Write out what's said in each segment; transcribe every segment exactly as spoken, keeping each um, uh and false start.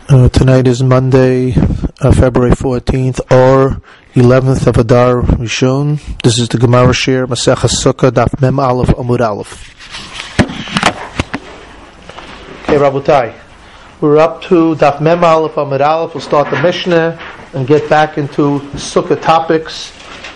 Uh, tonight is Monday, uh, February fourteenth, or eleventh of Adar Rishon. This is the Gemara Shir, Masechah Sukkah, Daf Mem Aleph, Amud Aleph. Okay, Rabotai, we're up to Daf Mem Aleph, Amud Aleph. We'll start the Mishnah and get back into Sukkah topics.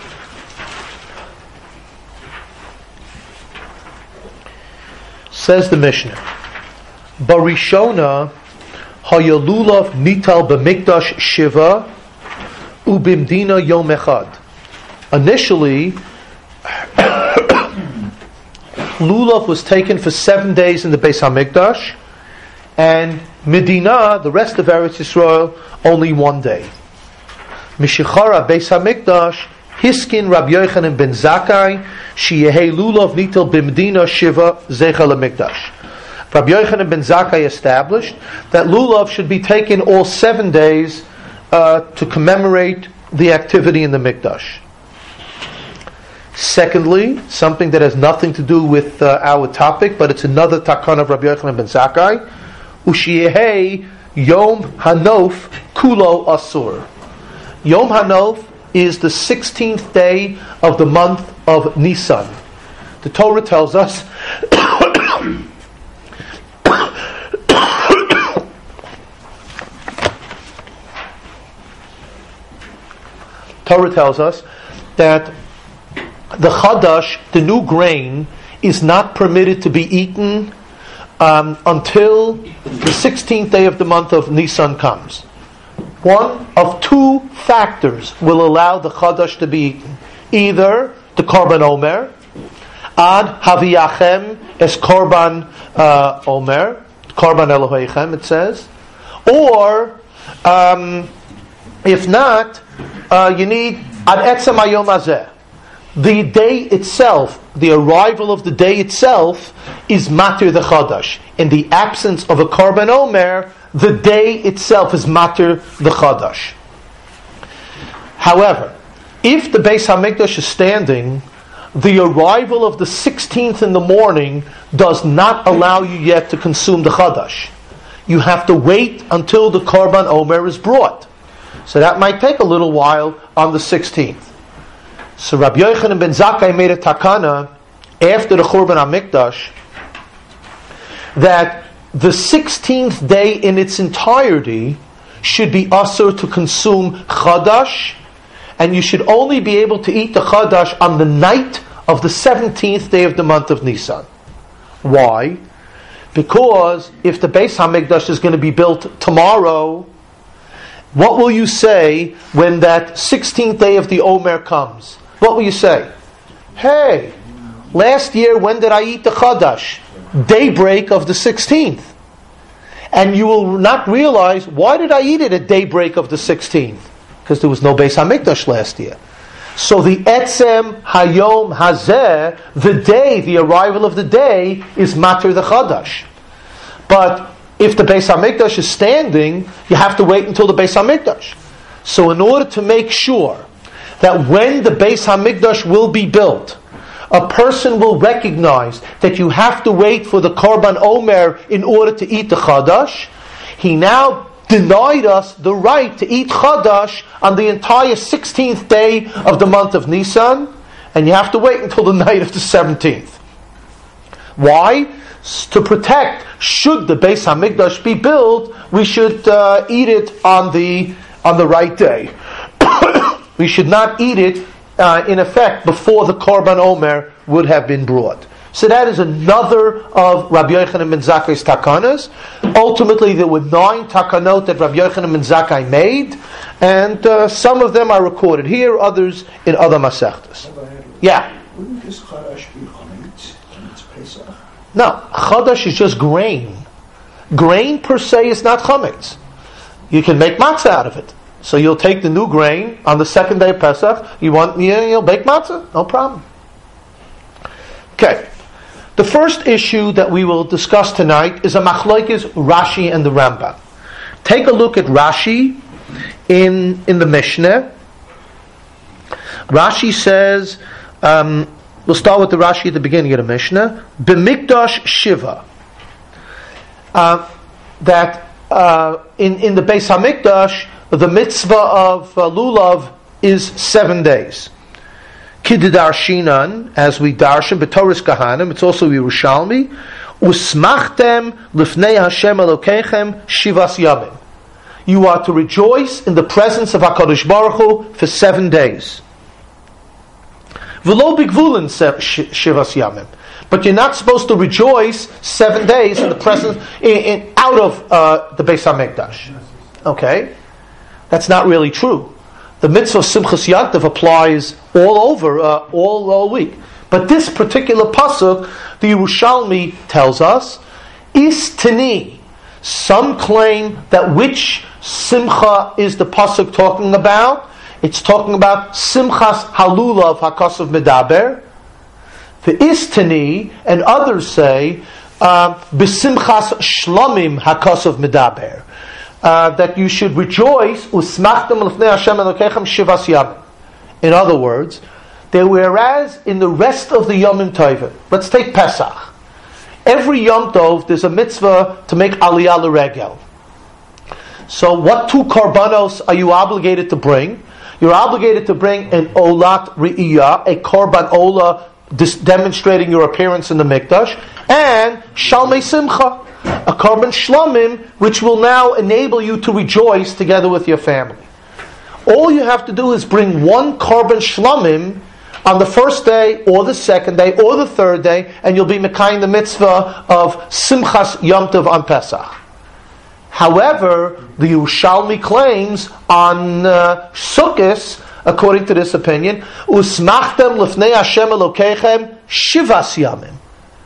Says the Mishnah, Barishona Hayalulav nital b'mikdash shiva ubimdina yom echad. Initially, lulav was taken for seven days in the Beis Hamikdash, and Medina, the rest of Eretz Yisrael, only one day. Mishichara Beis Hamikdash hiskin Rabbi Yochanan ben Zakkai sheyehei lulav nital b'medina shiva zeicha lemikdash. Rabbi Yochanan ben Zakkai established that lulav should be taken all seven days uh, to commemorate the activity in the Mikdash. Secondly, something that has nothing to do with uh, our topic, but it's another takana of Rabbi Yochanan ben Zakkai, Ushiyehei Yom Hanof Kulo Asur. Yom Hanof is the sixteenth day of the month of Nisan. The Torah tells us Torah tells us that the chadash, the new grain, is not permitted to be eaten um, until the sixteenth day of the month of Nisan comes. One of two factors will allow the chadash to be eaten: either the korban omer, ad haviyachem es korban uh, omer, korban Elohechem, it says, or um, if not, uh, you need ad etzem hayom hazeh. The day itself, the arrival of the day itself, is matir the chadash. In the absence of a korban omer, the day itself is matir the chadash. However, if the Beis Hamikdash is standing, the arrival of the sixteenth in the morning does not allow you yet to consume the chadash. You have to wait until the korban omer is brought. So that might take a little while on the sixteenth. So Rabbi Yochanan ben Zakkai made a takana after the Churban HaMikdash that the sixteenth day in its entirety should be asur to consume chadash, and you should only be able to eat the chadash on the night of the seventeenth day of the month of Nisan. Why? Because if the Beis HaMikdash is going to be built tomorrow, what will you say when that sixteenth day of the Omer comes? What will you say? Hey, last year when did I eat the Chadash? Daybreak of the sixteenth. And you will not realize, why did I eat it at daybreak of the sixteenth? Because there was no Beis HaMikdash last year. So the Etzem Hayom Hazeh, the day, the arrival of the day, is Matir the Chadash. But if the Beis HaMikdash is standing, you have to wait until the Beis HaMikdash. So in order to make sure that when the Beis HaMikdash will be built, a person will recognize that you have to wait for the Korban Omer in order to eat the Chadash, he now denied us the right to eat Chadash on the entire sixteenth day of the month of Nisan, and you have to wait until the night of the seventeenth. Why? To protect, should the Beis Hamikdash be built, we should uh, eat it on the on the right day. We should not eat it, uh, in effect, before the Korban Omer would have been brought. So that is another of Rabbi Yochanan ben Zakkai's takanas. Ultimately, there were nine takanot that Rabbi Yochanan ben Zakkai made, and uh, some of them are recorded here, others in other masechtas. Yeah. Wouldn't this chadash be chametz when it's Pesach? No, chadash is just grain. Grain per se is not chametz. You can make matzah out of it. So you'll take the new grain on the second day of Pesach. You want, you know, you'll bake matzah, no problem. Okay, the first issue that we will discuss tonight is a machlokes Rashi and the Rambam. Take a look at Rashi in in the Mishnah. Rashi says. Um, We'll start with the Rashi at the beginning of the Mishnah. B'mikdash Shiva. Uh, that uh, in, in the Beis HaMikdash, the mitzvah of uh, lulav is seven days. Kididarshinan, as we darshan, b'Torah Kahanim, it's also Yerushalmi, usmachtem lifnei Hashem Elokechem shivas yamim. You are to rejoice in the presence of HaKadosh Baruch Hu for seven days. V'lo bigvulin shivas yamim. But you're not supposed to rejoice seven days in the presence, in, in, out of uh, the Beis HaMikdash. Okay? That's not really true. The mitzvah of Simchas Yantav applies all over, uh, all, all week. But this particular pasuk, the Yerushalmi tells us, is tani. Some claim that which simcha is the pasuk talking about. It's talking about Simchas Halulav HaKosav Medaber. The Istani, and others say, B'Simchas Shlomim HaKosav Medaber. Uh, that you should rejoice, Usmachtem L'fnei Hashem Elokechem Shivas Yamim. In other words, there whereas in the rest of the Yomim Tovim, let's take Pesach. Every Yom Tov, there's a mitzvah to make Aliyah L'Regel. So what two korbanos are you obligated to bring? You're obligated to bring an Olat Re'iyah, a korban Olah, dis- demonstrating your appearance in the Mikdash, and Shalmei Simcha, a korban Shlomim, which will now enable you to rejoice together with your family. All you have to do is bring one korban Shlomim on the first day, or the second day, or the third day, and you'll be mekayim the mitzvah of Simchas Yom Tov on Pesach. However, the Yerushalmi claims on uh, Sukkot, according to this opinion, Usmachtem L'fnei Hashem Elokechem Shivas Yamim.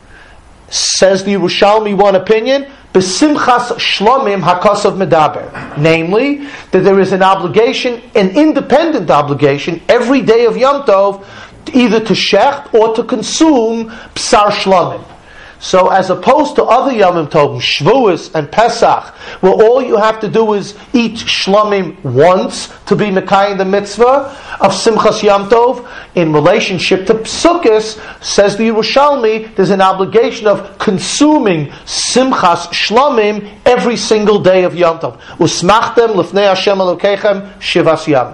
Says the Yerushalmi one opinion, B'Simchas Shlomim HaKosav Medaber. Namely, that there is an obligation, an independent obligation, every day of Yom Tov, either to shecht or to consume Psar Shlomim. So as opposed to other Yomim Tovim, Shavuos and Pesach, where all you have to do is eat Shlomim once to be Mekayim the mitzvah of Simchas Yom Tov, in relationship to Psukkos, says the Yerushalmi, there's an obligation of consuming Simchas Shlomim every single day of Yom Tov. Usmachtem L'fnei Hashem Elokechem Shivas Yamim.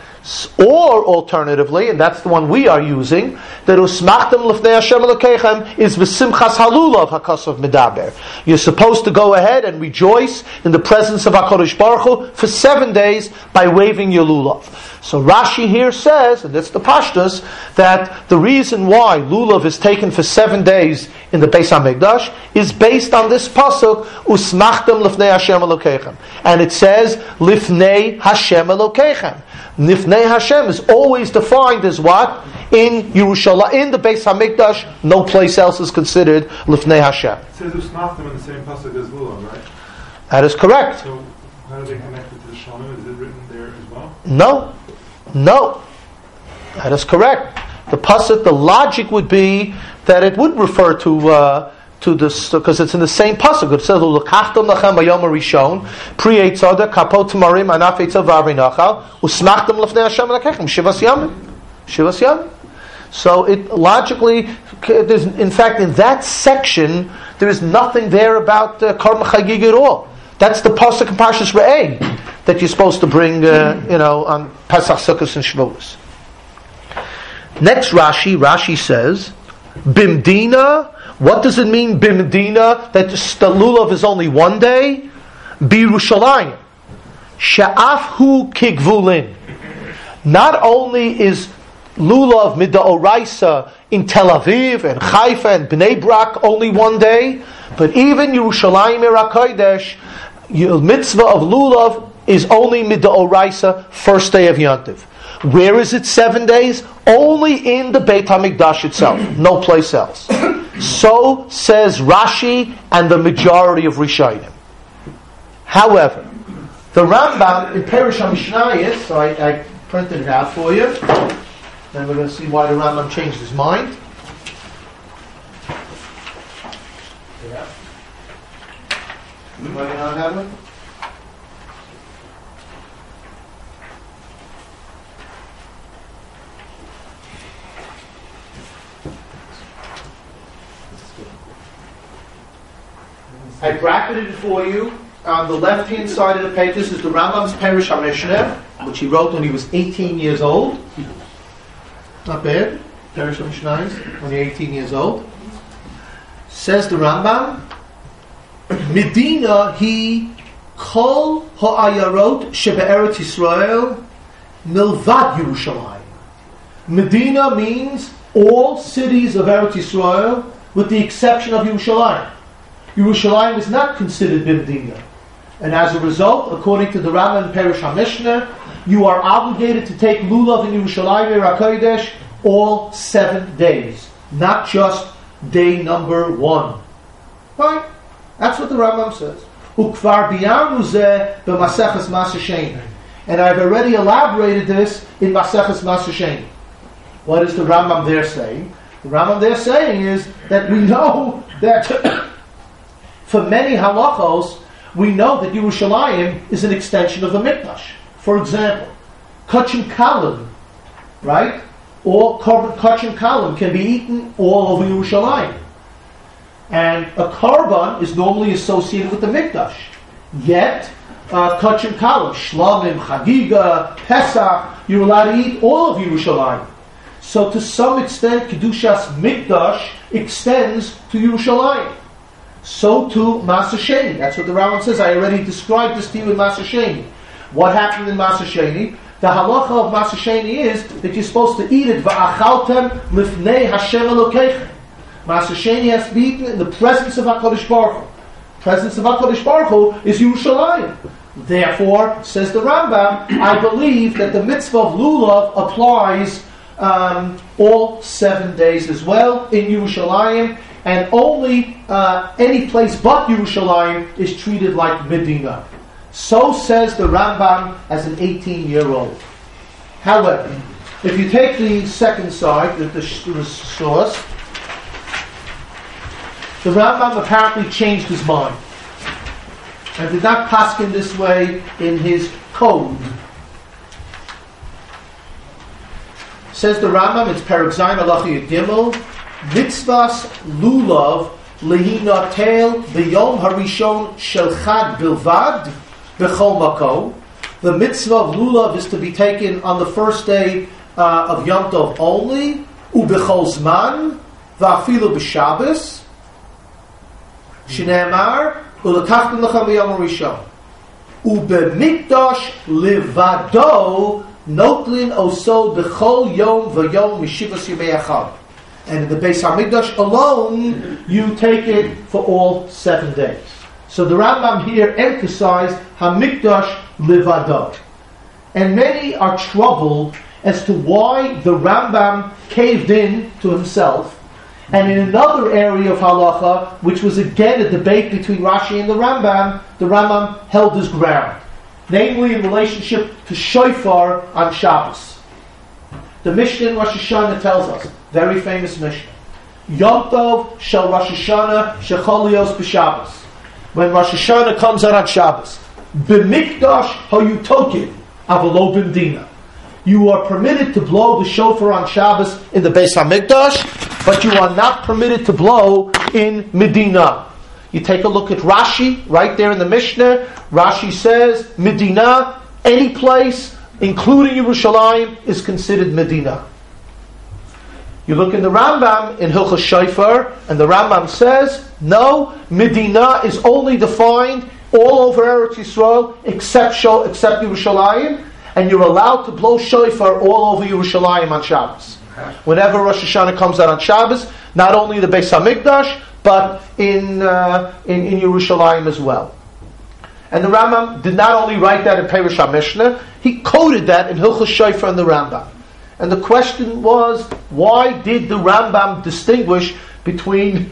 Or alternatively, and that's the one we are using, that Usmachtem L'fnei Hashem Elokechem is V'Simchas Halulav HaKosav Medaber. You're supposed to go ahead and rejoice in the presence of HaKadosh Baruch Hu for seven days by waving your lulav. So Rashi here says, and that's the Pashtus, that the reason why lulav is taken for seven days in the Beis HaMikdash is based on this pasuk, Usmachtem L'fnei Hashem Elokechem. And it says, L'fnei Hashem Elokechem. Nifnei Hashem is always defined as what? In Yerushalayim, in the Beis HaMikdash, no place else is considered Lifnei Hashem. It says Usmachtem in the same pasuk as Lulav, right? That is correct. So, how do they connect it to the Shalom? Is it written there as well? No. No. That is correct. The pasuk, the logic would be that it would refer to uh, to this, because it's in the same pasuk. It says, "L'kachtom lachem bayom harishon, pri eitzada kapot tamarim anaf eitzav v'arinachal, usmachtem l'fnei Hashem elokechem shivas yamim, shivas yamim." So it logically, there's, in fact, in that section, there is nothing there about uh, karma chagig at all. That's the pasuk in Parshas Re'eh that you're supposed to bring, uh, you know, on Pesach, Sukkot, and Shavuos. Next Rashi, Rashi says, Bimdina. What does it mean, Bimdina, that the lulav is only one day? Birushalayim. Sha'afhu kigvulin. Not only is lulav mid'oraisa in Tel Aviv and Haifa and Bnei Brak only one day, but even Yerushalayim Ira Kodesh, your mitzvah of lulav is only mid'oraisa, first day of Yontiv. Where is it seven days? Only in the Beit HaMikdash itself, no place else. So says Rashi and the majority of Rishonim. However, the Rambam in Perush HaMishnayos, so I, I printed it out for you, and we're going to see why the Rambam changed his mind. Yeah. Anybody not have it? I bracketed it for you. on the left-hand side of the page, this is the Rambam's Perish HaMishneh, which he wrote when he was eighteen years old. Not bad. Perish HaMishnah, when you're eighteen years old. Says the Rambam, Medina he kol ha'ayarot shebe'eretz Yisrael milvad Yerushalayim. Medina means all cities of Eretz Yisrael with the exception of Yerushalayim. Yerushalayim is not considered Medina. And as a result, according to the Rambam Perish HaMishneh, you are obligated to take lulav in Yerushalayim HaKodesh all seven days, not just day number one. Right? That's what the Rambam says. Ukvar biyarnu zeh b'maseches Maser Sheni. And I've already elaborated this in Maseches Maser Sheni. What is the Rambam there saying? The Rambam there saying is that we know that for many halachos, we know that Yerushalayim is an extension of the Mikdash. For example, kachim kalim, right? Or kachim kalim can be eaten all over Yerushalayim. And a korban is normally associated with the Mikdash. Yet, uh, kachim kalim, shlamim, chagiga, pesach, you're allowed to eat all of Yerushalayim. So to some extent, Kedushas Mikdash extends to Yerushalayim. So to Maser Sheni. That's what the Rambam says. I already described this to you in Maser Sheni. What happened in Maser Sheni? The halacha of Maser Sheni is that you're supposed to eat it va'achaltem lifnei Hashem Elokeichem. Maser Sheni has to be eaten in the presence of HaKadosh Baruch Hu. Presence of HaKadosh Baruch Hu is Yerushalayim. Therefore, says the Rambam, I believe that the mitzvah of lulav applies um, all seven days as well in Yerushalayim. And only uh, any place but Yerushalayim is treated like Medina. So says the Rambam as an eighteen-year-old. However, if you take the second side, the, the, the source, the Rambam apparently changed his mind and did not paskin this way in his code. Says the Rambam, it's Perek Zayin Halacha Gimel, Mitzvahs lulav lehinatel b'yom harishon shel chag bilvad b'chol makom. The mitzvah of lulav is to be taken on the first day uh, of Yom Tov only, u'b'chol zman v'afilu b'Shabbos. Shneimar u'lekachtem lechem b'yom harishon u'b'mikdash levado notlin oso b'chol yom v'yom mishivas yimei achad. And in the Beis HaMikdash alone, you take it for all seven days. So the Rambam here emphasized HaMikdash Livado. And many are troubled as to why the Rambam caved in to himself. And in another area of halacha, which was again a debate between Rashi and the Rambam, the Rambam held his ground. Namely in relationship to shofar on Shabbos. The Mishnah in Rosh Hashanah tells us, very famous Mishnah, Yom Tov shel Rosh Hashanah shecholios b'Shabbos. When Rosh Hashanah comes out on Shabbos, b'mikdash hayutokin avalo b'mdina. You are permitted to blow the shofar on Shabbos in the Beis HaMikdash, but you are not permitted to blow in Medina. You take a look at Rashi, right there in the Mishnah. Rashi says, Medina, any place, including Yerushalayim, is considered Medina. You look in the Rambam, in Hilchos Shofar, and the Rambam says, no, Medina is only defined all over Eretz Yisrael, except, except Yerushalayim, and you're allowed to blow shofar all over Yerushalayim on Shabbos. Whenever Rosh Hashanah comes out on Shabbos, not only the Beis HaMikdash, but in, uh, in, in Yerushalayim as well. And the Rambam did not only write that in Perish HaMishneh, he quoted that in Hilchos Shofar and the Rambam. And the question was, why did the Rambam distinguish between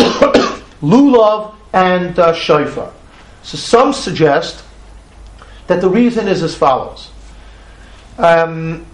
lulav and uh, shofar? So some suggest that the reason is as follows. Um,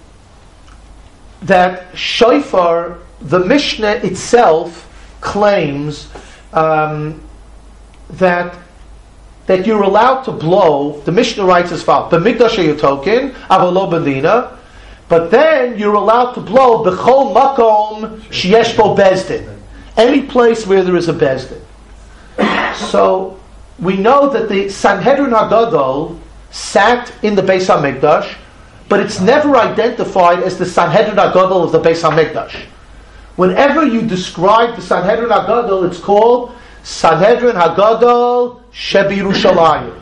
that shofar, the Mishnah itself claims um, that that you're allowed to blow. The Mishnah writes as follows: "B'mikdash hayutokin avalo b'dina," but then you're allowed to blow b'chol makom sheyesh bo bezdin, any place where there is a bezdin. So we know that the Sanhedrin HaGadol sat in the Beis HaMikdash, but it's never identified as the Sanhedrin HaGadol of the Beis HaMikdash. Whenever you describe the Sanhedrin HaGadol, it's called Sanhedrin HaGadol Shebi Yerushalayim.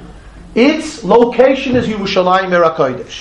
Its location is Yerushalayim Eretz Kodesh.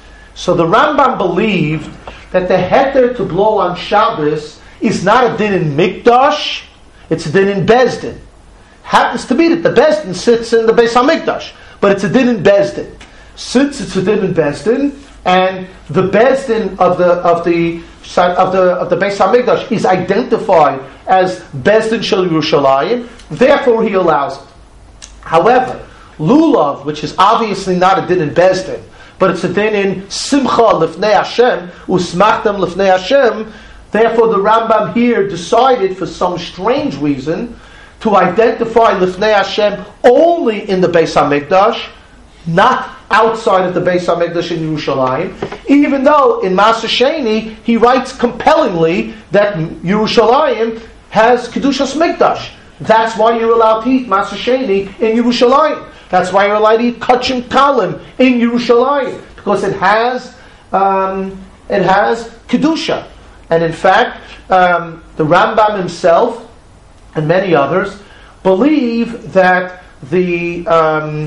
So the Rambam believed that the heter to blow on Shabbos is not a din in Mikdash, it's a din in Bezdin. Happens to be that the Bezdin sits in the Beis HaMikdash, but it's a din in Bezdin. Since it's a din in Bezdin, and the Bezdin of the of the of the of the Beis HaMikdash is identified as Bezdin Shel Yerushalayim, therefore he allows it. However, lulav, which is obviously not a din in Bezdin, but it's a din in Simcha Lifnei Hashem, Usmachtem Lifnei Hashem, therefore the Rambam here decided for some strange reason to identify Lifnei Hashem only in the Beis HaMikdash, not outside of the Beis HaMikdash in Yerushalayim, even though in Maser Sheni he writes compellingly that Yerushalayim has Kedushas Mikdash. That's why you're allowed to eat Maser Sheni in Yerushalayim. That's why you're allowed to eat Kachim Kalim in Yerushalayim, because it has um, it has Kedusha. And in fact, um, the Rambam himself and many others believe that the um,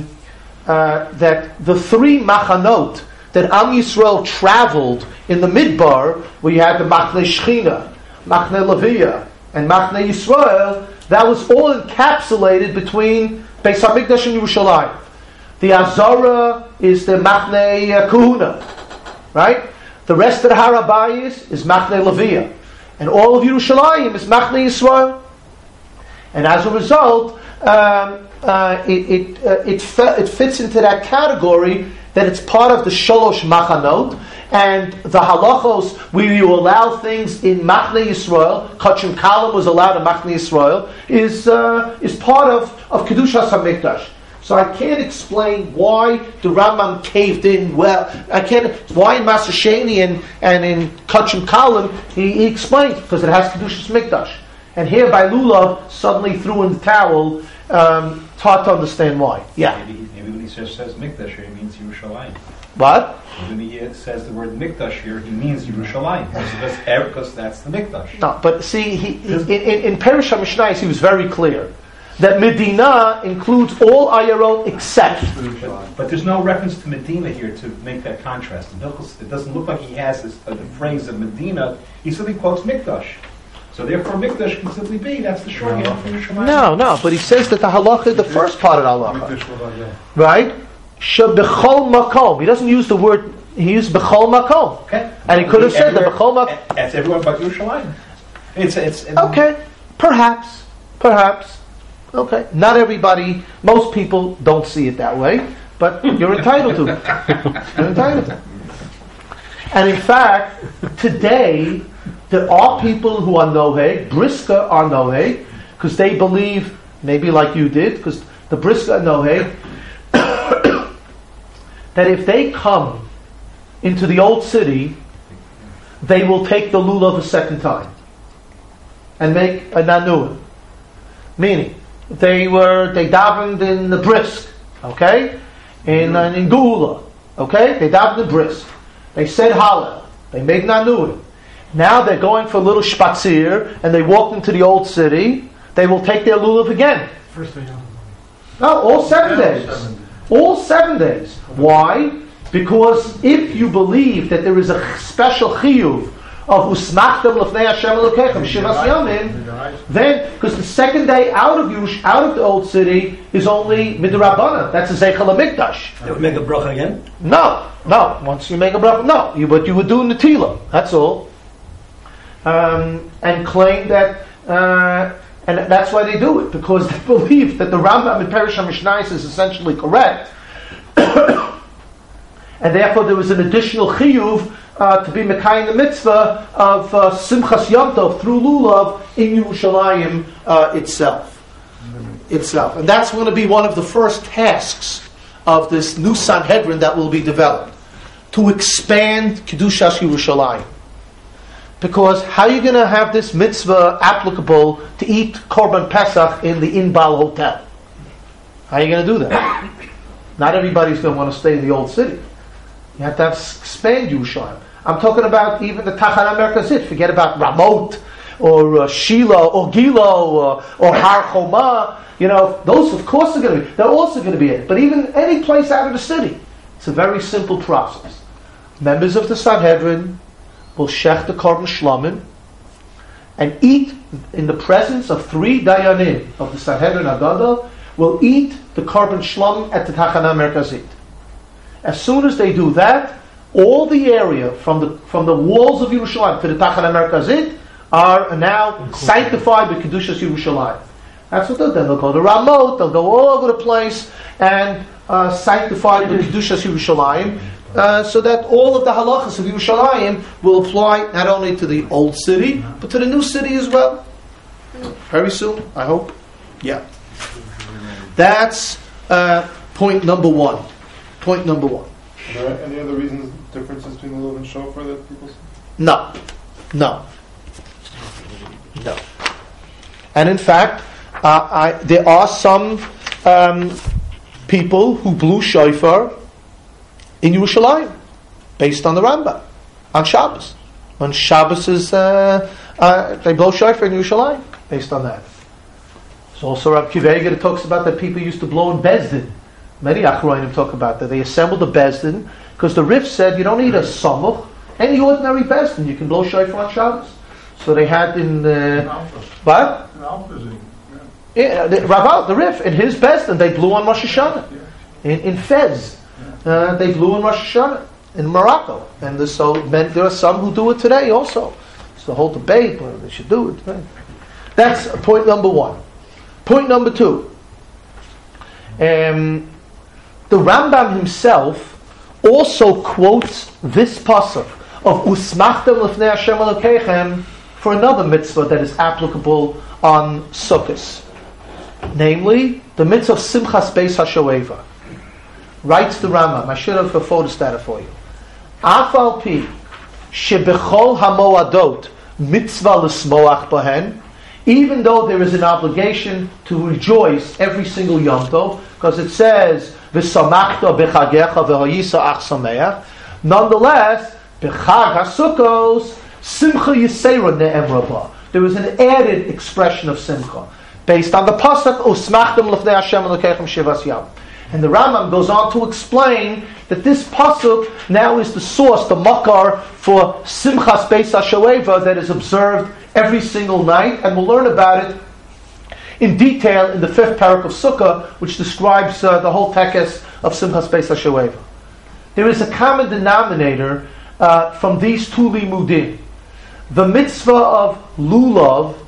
uh, that the three machanot that Am Yisrael traveled in the Midbar, where you had the Machne Shechina, Machne Leviah, and Machne Yisrael, that was all encapsulated between Beis HaMikdash and Yerushalayim. The Azara is the Machne Kahuna, right? The rest of the Harabayis is Machne Leviah, and all of Yerushalayim is Machne Yisrael. And as a result, um, uh, it it, uh, it, fe- it fits into that category that it's part of the Sholosh Machanot, and the halachos where you allow things in Machne Yisrael, Kachim Kalim was allowed in Machne Yisrael, is uh, is part of, of Kedushas HaMikdash. So I can't explain why the Rambam caved in. Well, I can't. Why in Maser Sheni and, and in Kachim Kalim he, he explains, because it has Kedushas Mikdash. And here by Lulav suddenly threw in the towel. Um, it's hard to understand why. Yeah. Maybe, maybe when he says, says Mikdash here, he means Yerushalayim. What? When he says the word Mikdash here, he means Yerushalayim, because, because that's the Mikdash. No, but see, he, in, in, in Perish HaMishnayos, he was very clear that Medina includes all Ayarot except. But, but there's no reference to Medina here to make that contrast. In Hilchos, it doesn't look like he has this, uh, the phrase of Medina. He simply quotes Mikdash. So therefore, Mikdash can simply be, that's the shorthand for Yerushalayim. No, no, but he says that the halacha is the first part of the halacha. Right? Bechol makom. He doesn't use the word, he used bechol makom. Okay. And he could have said the bechol makom. That's everyone but Yerushalayim. It's, it's, it's, okay, perhaps, perhaps. Okay, not everybody, most people don't see it that way, but you're entitled to. You're entitled to. And in fact, today, there are people who are noheg, briska are noheg, because they believe, maybe like you did, because the briska are noheg, that if they come into the old city, they will take the lulav a second time and make a nanuah. Meaning, they were they davened in the brisk, okay, in uh, in Geula, okay, they davened in brisk. They said Hallel, they made nanuah. Now they're going for a little spatzir, and they walked into the old city. They will take their lulav again. First day. No, all seven days. All seven days. Why? Because if you believe that there is a special chiyuv of usmachtem lefnei Hashem Elokechem shivas yamim, then because the second day out of Yush, out of the old city is only midrabbanan. That's a zeichel hamikdash. They would make a bracha again? No, no. Once you make a bracha, no. You, but you would do netila. That's all. Um, and claim that. Uh, And that's why they do it, because they believe that the Rambam in Perish HaMishnayos is essentially correct. And therefore there was an additional chiyuv uh, to be Mekayim the mitzvah of uh, Simchas Yom Tov through Lulav in Yerushalayim uh, itself. itself. And that's going to be one of the first tasks of this new Sanhedrin that will be developed, to expand Kedushas Yerushalayim. Because how are you going to have this mitzvah applicable to eat Korban Pesach in the Inbal Hotel? How are you going to do that? Not everybody's going to want to stay in the old city. You have to have expand Yerushalayim. I'm talking about even the Tachana Merkazit. Forget about Ramot or uh, Shiloh or Gilo or, or Har Choma. You know, those of course are going to be. They're also going to be it. But even any place out of the city, it's a very simple process. Members of the Sanhedrin will shech the korban shlamim and eat in the presence of three dayanim of the Sanhedrin Agadol. Will eat the korban shlamim at the Tachana Merkazit. As soon as they do that, all the area from the from the walls of Yerushalayim to the Tachana Merkazit are now sanctified with Kedushas Yerushalayim. That's what they'll do. They'll go to Ramot, they'll go all over the place and uh, sanctified with Kedushas Yerushalayim, uh, so that all of the halachas of Yerushalayim will apply not only to the old city, but to the new city as well. Very soon, I hope. Yeah. That's uh, point number one. Point number one. Are there any other reasons, differences between the Lulav and Shofar that people see? No. No. No. And in fact, uh, I, there are some um, people who blew shofar in Yerushalayim, based on the Rambam, on Shabbos. On Shabbos is, uh, uh, they blow shofar in Yerushalayim, based on that. There's also Rav Akiva Eiger that talks about that people used to blow in Bezdin. Many Achronim talk about that. They assembled a Bezdin, because the Rif said you don't need a Samuch, any ordinary Bezdin, you can blow shofar on Shabbos. So they had in uh, what? Yeah, the, Rav, the Rif, in his Bezdin, they blew on Rosh Hashanah. In, in Fez, uh, they blew on Rosh Hashanah in Morocco, and the, so men, there are some who do it today also. It's the whole debate whether they should do it. Right? That's point number one. Point number two. Um, the Rambam himself also quotes this pasuk of Usmachtem Lefnei Hashem Elokeichem for another mitzvah that is applicable on Sukkos, namely the mitzvah of Simchas Beis HaShoeva. Writes the Rambam. I should have a photostated for you. Afal pi shebechol hamoadot mitzvah l'smoach bahen. Even though there is an obligation to rejoice every single Yom Tov, because it says v'samachta b'chagecha v'hayisa ach sameach. Nonetheless, b'chag haSukkos simcha yisera ne'emra ba. There is an added expression of simcha based on the pasuk usmachtem lefnei Hashem Elokeichem shivas yam. And the Rambam goes on to explain that this pasuk now is the source, the makar for Simchas Beis HaShoeva that is observed every single night, and we'll learn about it in detail in the fifth parak of Sukkah, which describes uh, the whole tekes of Simchas Beis HaShoeva. There is a common denominator uh, from these two limudim. The mitzvah of lulav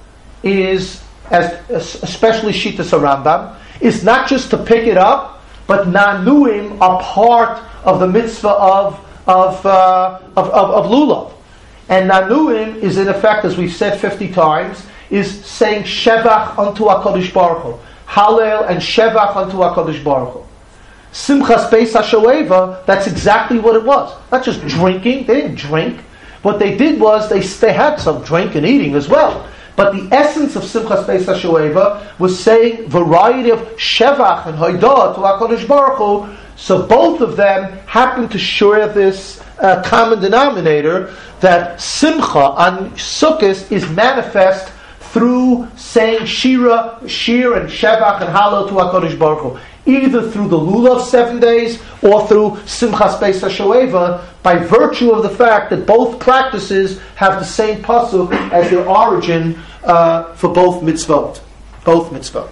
is, as especially Shitas Rambam, is not just to pick it up, but nanuim are part of the mitzvah of of uh, of, of, of lulav. And nanuim is in effect, as we've said fifty times, is saying shevach unto HaKadosh Baruch Hu. Hallel and shevach unto HaKadosh Baruch Hu. Simchas Beis HaShoeva, that's exactly what it was. Not just drinking, they didn't drink. What they did was, they, they had some drink and eating as well. But the essence of Simchas Beis HaShoeva was saying variety of shevach and haidah to HaKadosh Baruch Hu. So both of them happen to share this uh, common denominator that Simcha on Sukkot is manifest through saying Shira, Shir and Shevach and Hallel to HaKadosh Baruch Hu, either through the Lulav seven days or through Simchas Beis HaShoeva, by virtue of the fact that both practices have the same pasuk as their origin uh, for both mitzvot. Both mitzvot.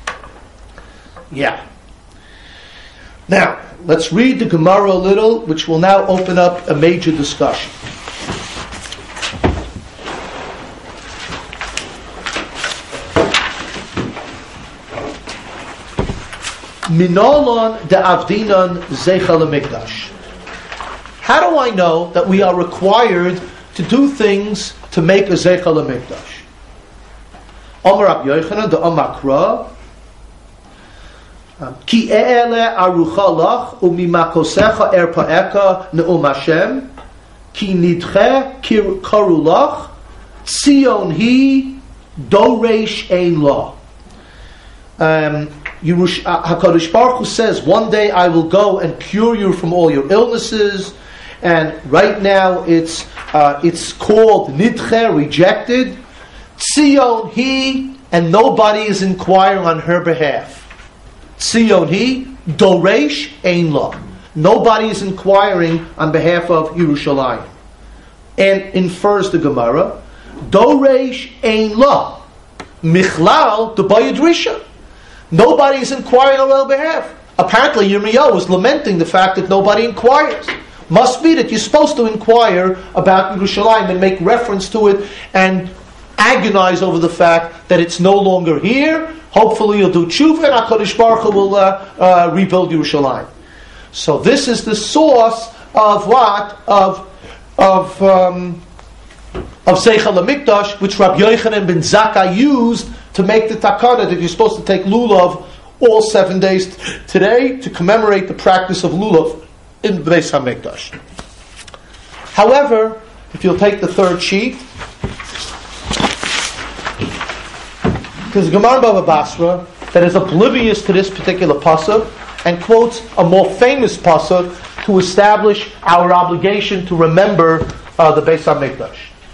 Yeah. Now, let's read the Gemara a little, which will now open up a major discussion. Minolon de Avdinan Zeichel Mikdash. How do I know that we are required to do things to make a Zeichel Mikdash? Amar Rab Yochanan de Amakra Ki e'ele arucha lach u'mimakosecha er pa'eka ne'um Hashem ki nidche karu lach Tzion hi doresh ein la. Um, Yerush, uh, HaKadosh Baruch Hu says, one day I will go and cure you from all your illnesses. And right now it's uh, it's called Nidche, rejected. Tzion he, and nobody is inquiring on her behalf. Tzion he, Doresh ein la. Nobody is inquiring on behalf of Yerushalayim. And infers the Gemara, Doresh ein la. Michlal debayadrisha. Nobody is inquiring on her behalf. Apparently Yirmiyahu was lamenting the fact that nobody inquires. Must be that you're supposed to inquire about Yerushalayim and make reference to it and agonize over the fact that it's no longer here. Hopefully you'll do tshuva and HaKadosh Baruch Hu will uh, uh, rebuild Yerushalayim. So this is the source of what? Of of um, of Seichel HaMikdash, which Rabbi Yochanan ben Zakkai used to make the takana that you're supposed to take lulav all seven days today to commemorate the practice of lulav in the Beis HaMikdash. However, if you'll take the third sheet, there's a Gemara Bava Basra that is oblivious to this particular pasuk and quotes a more famous pasuk to establish our obligation to remember uh, the Beis HaMikdash.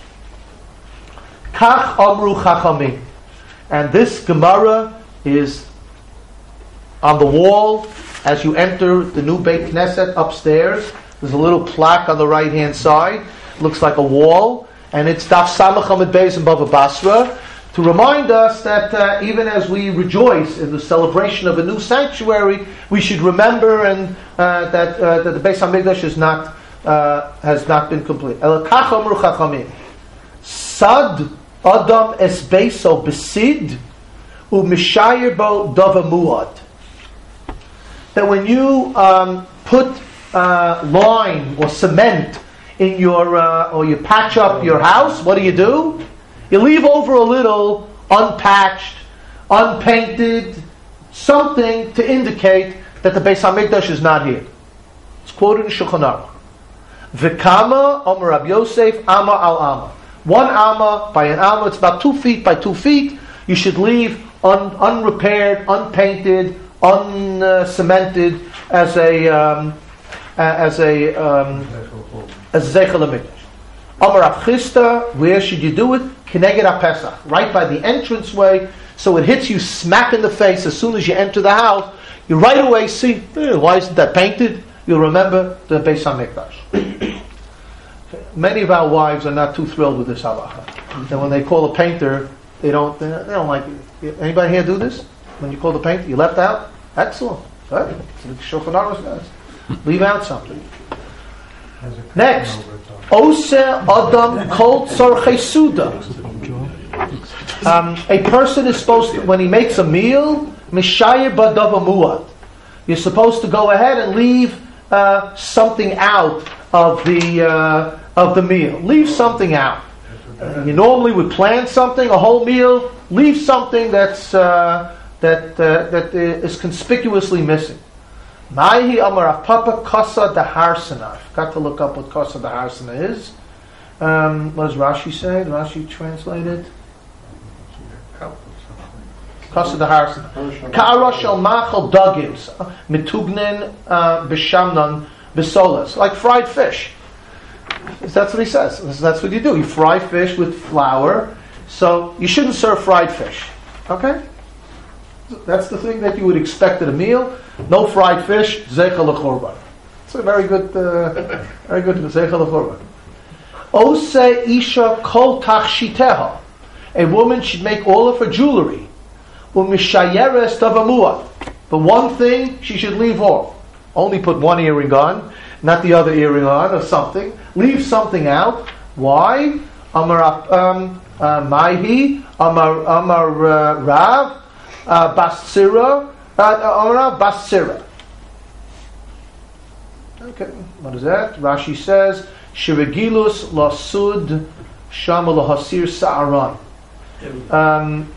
Kach Amru Chachamim. And this Gemara is on the wall as you enter the new Beit Knesset upstairs. There's a little plaque on the right hand side. It looks like a wall. And it's Daf Samach Amud Beis in Bava Basra, to remind us that uh, even as we rejoice in the celebration of a new sanctuary, we should remember and uh, that uh, that the Beis Hamikdash is not uh, has not been complete. Elakach amru chachamim, sad adam es beiso besid u'mishayer bo dava muad. That when you um, put uh, lime or cement in your uh, or you patch up your house, what do you do? You leave over a little unpatched, unpainted, something to indicate that the Beis HaMikdash is not here. It's quoted in Shulchan Aruch. V'kama Omer Rabbi Yosef Ama al Ama. One Ama by an Ama, it's about two feet by two feet. You should leave un, unrepaired, unpainted, uncemented as a um, as a um, as a Zeichel HaMikdash. Amar Rav Chisda, where should you do it? Keneged HaPesach, right by the entranceway, so it hits you smack in the face as soon as you enter the house. You right away see, eh, why isn't that painted? You'll remember the Beis HaMikdash. Many of our wives are not too thrilled with this halacha. And when they call a painter, they don't they don't like it. Anybody here do this? When you call the painter, you left out? Excellent. Good. Shulchan Aruch says. Leave out something. Next, Ose Adam Kol Tzorchei Suda. Um, a person is supposed to, when he makes a meal, Mishayer Badav Muad. You're supposed to go ahead and leave uh, something out of the uh, of the meal. Leave something out. Uh, you normally would plan something, a whole meal. Leave something that's uh, that uh, that is conspicuously missing. Ma'hi Amar Papa Kasa Daharsana. I forgot to look up what Kasa Daharsana is. Um, what does Rashi say? Did Rashi translate it? Kasa Daharsana. Ka'arosh al machal dagim mitugnen b'shamnon b'solas. Like fried fish. That's what he says. That's what you do. You fry fish with flour. So you shouldn't serve fried fish. Okay? That's the thing that you would expect at a meal. No fried fish, zeichel l'chorban. It's a very good, uh, very good zeichel l'chorban. Ose isha kol tachshiteha. A woman should make all of her jewelry. U'mishayeres tavamua. The one thing she should leave off. Only put one earring on, not the other earring on, or something. Leave something out. Why? Amar um, uh, Maihi, Amar Amar uh, Rav. Uh, Basira, uh, Basira. Okay, what is that? Rashi says, Shiragilus lasud shama lahasir sa'aran. Um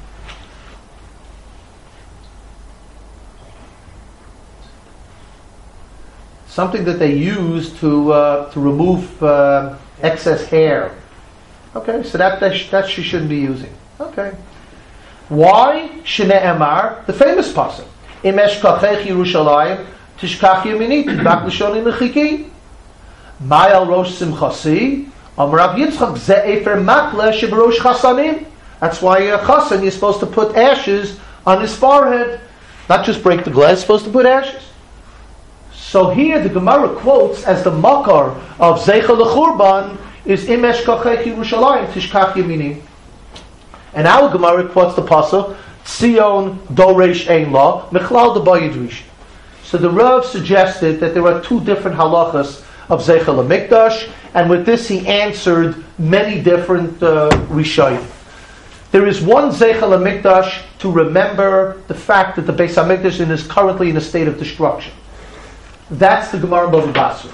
Something that they use to uh, to remove uh, excess hair. Okay, so that that, sh- that she shouldn't be using. Okay. Why? Shne'emar, the famous pasuk. Im eshkachech Yerushalayim, tishkach yemini, tibak l'shoni l'chiki. Mayal rosh simchasi, Amar Rav Yitzchak, ze efer makle sheberosh chasanim. That's why a chasan, you're supposed to put ashes on his forehead. Not just break the glass, you're supposed to put ashes. So here the Gemara quotes as the makar of Zeicha l'churban is Im eshkachech Yerushalayim, tishkach yemini. And our Gemara quotes the pasuk Tzion Doresh Ein La Mechlal Debayid Rish. So the Rav suggested that there are two different halachas of Zeicha LaMikdash, and with this he answered many different uh, Rishayim. There is one Zeicha LaMikdash to remember the fact that the Beis HaMikdash is currently in a state of destruction. That's the Gemara Bava Basra.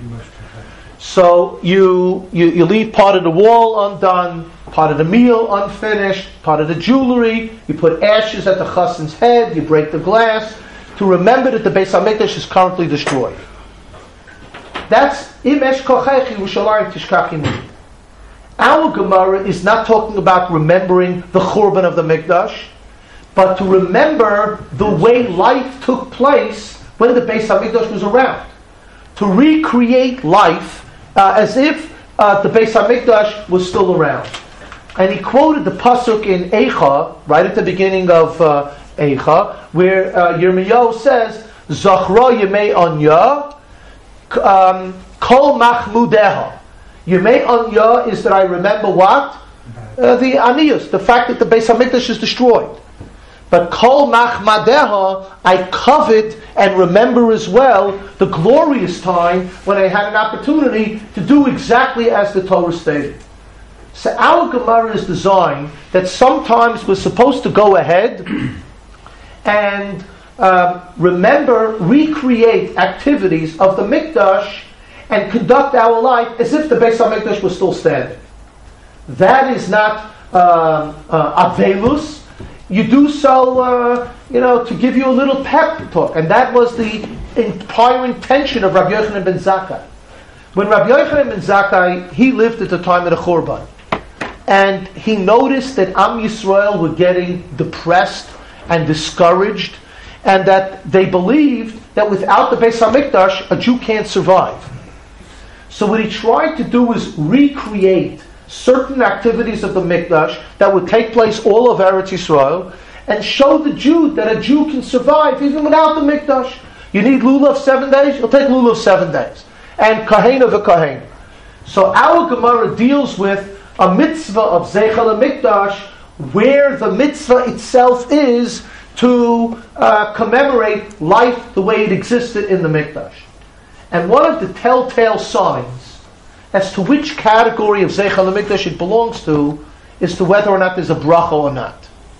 So you, you you leave part of the wall undone, part of the meal unfinished, part of the jewelry. You put ashes at the chassan's head. You break the glass to remember that the Beis Hamikdash is currently destroyed. That's Im eshkachech Yerushalayim tishkach yemini. Our Gemara is not talking about remembering the churban of the Mikdash, but to remember the way life took place when the Beis Hamikdash was around, to recreate life. Uh, as if uh, the Beis HaMikdash was still around. And he quoted the pasuk in Eicha, right at the beginning of uh, Eicha, where uh, Yirmiyahu says, Zachra Yemei Anya, um, Kol Machmudeha. Yemei Anya is that I remember what? Uh, the Aniyus, the fact that the Beis HaMikdash is destroyed. But Kol Machmadeha, I covet and remember as well the glorious time when I had an opportunity to do exactly as the Torah stated. So our Gemara is designed that sometimes we're supposed to go ahead and um, remember, recreate activities of the Mikdash and conduct our life as if the Beis HaMikdash was still standing. That is not um, uh, Avelus. You do so, uh, you know, to give you a little pep talk. And that was the prior intention of Rabbi Yochanan ben Zakkai. When Rabbi Yochanan ben Zakkai, he lived at the time of the Churban. And he noticed that Am Yisrael were getting depressed and discouraged, and that they believed that without the Beis HaMikdash, a Jew can't survive. So what he tried to do was recreate certain activities of the Mikdash that would take place all of Eretz Yisrael, and show the Jew that a Jew can survive even without the Mikdash. You need lulav seven days, you'll take lulav seven days. And kahena v'kahena. So our Gemara deals with a mitzvah of Zeicha LaMikdash, where the mitzvah itself is to uh, commemorate life the way it existed in the Mikdash. And one of the telltale signs as to which category of Zeicha LaMikdash it belongs to is to whether or not there's a bracha or not.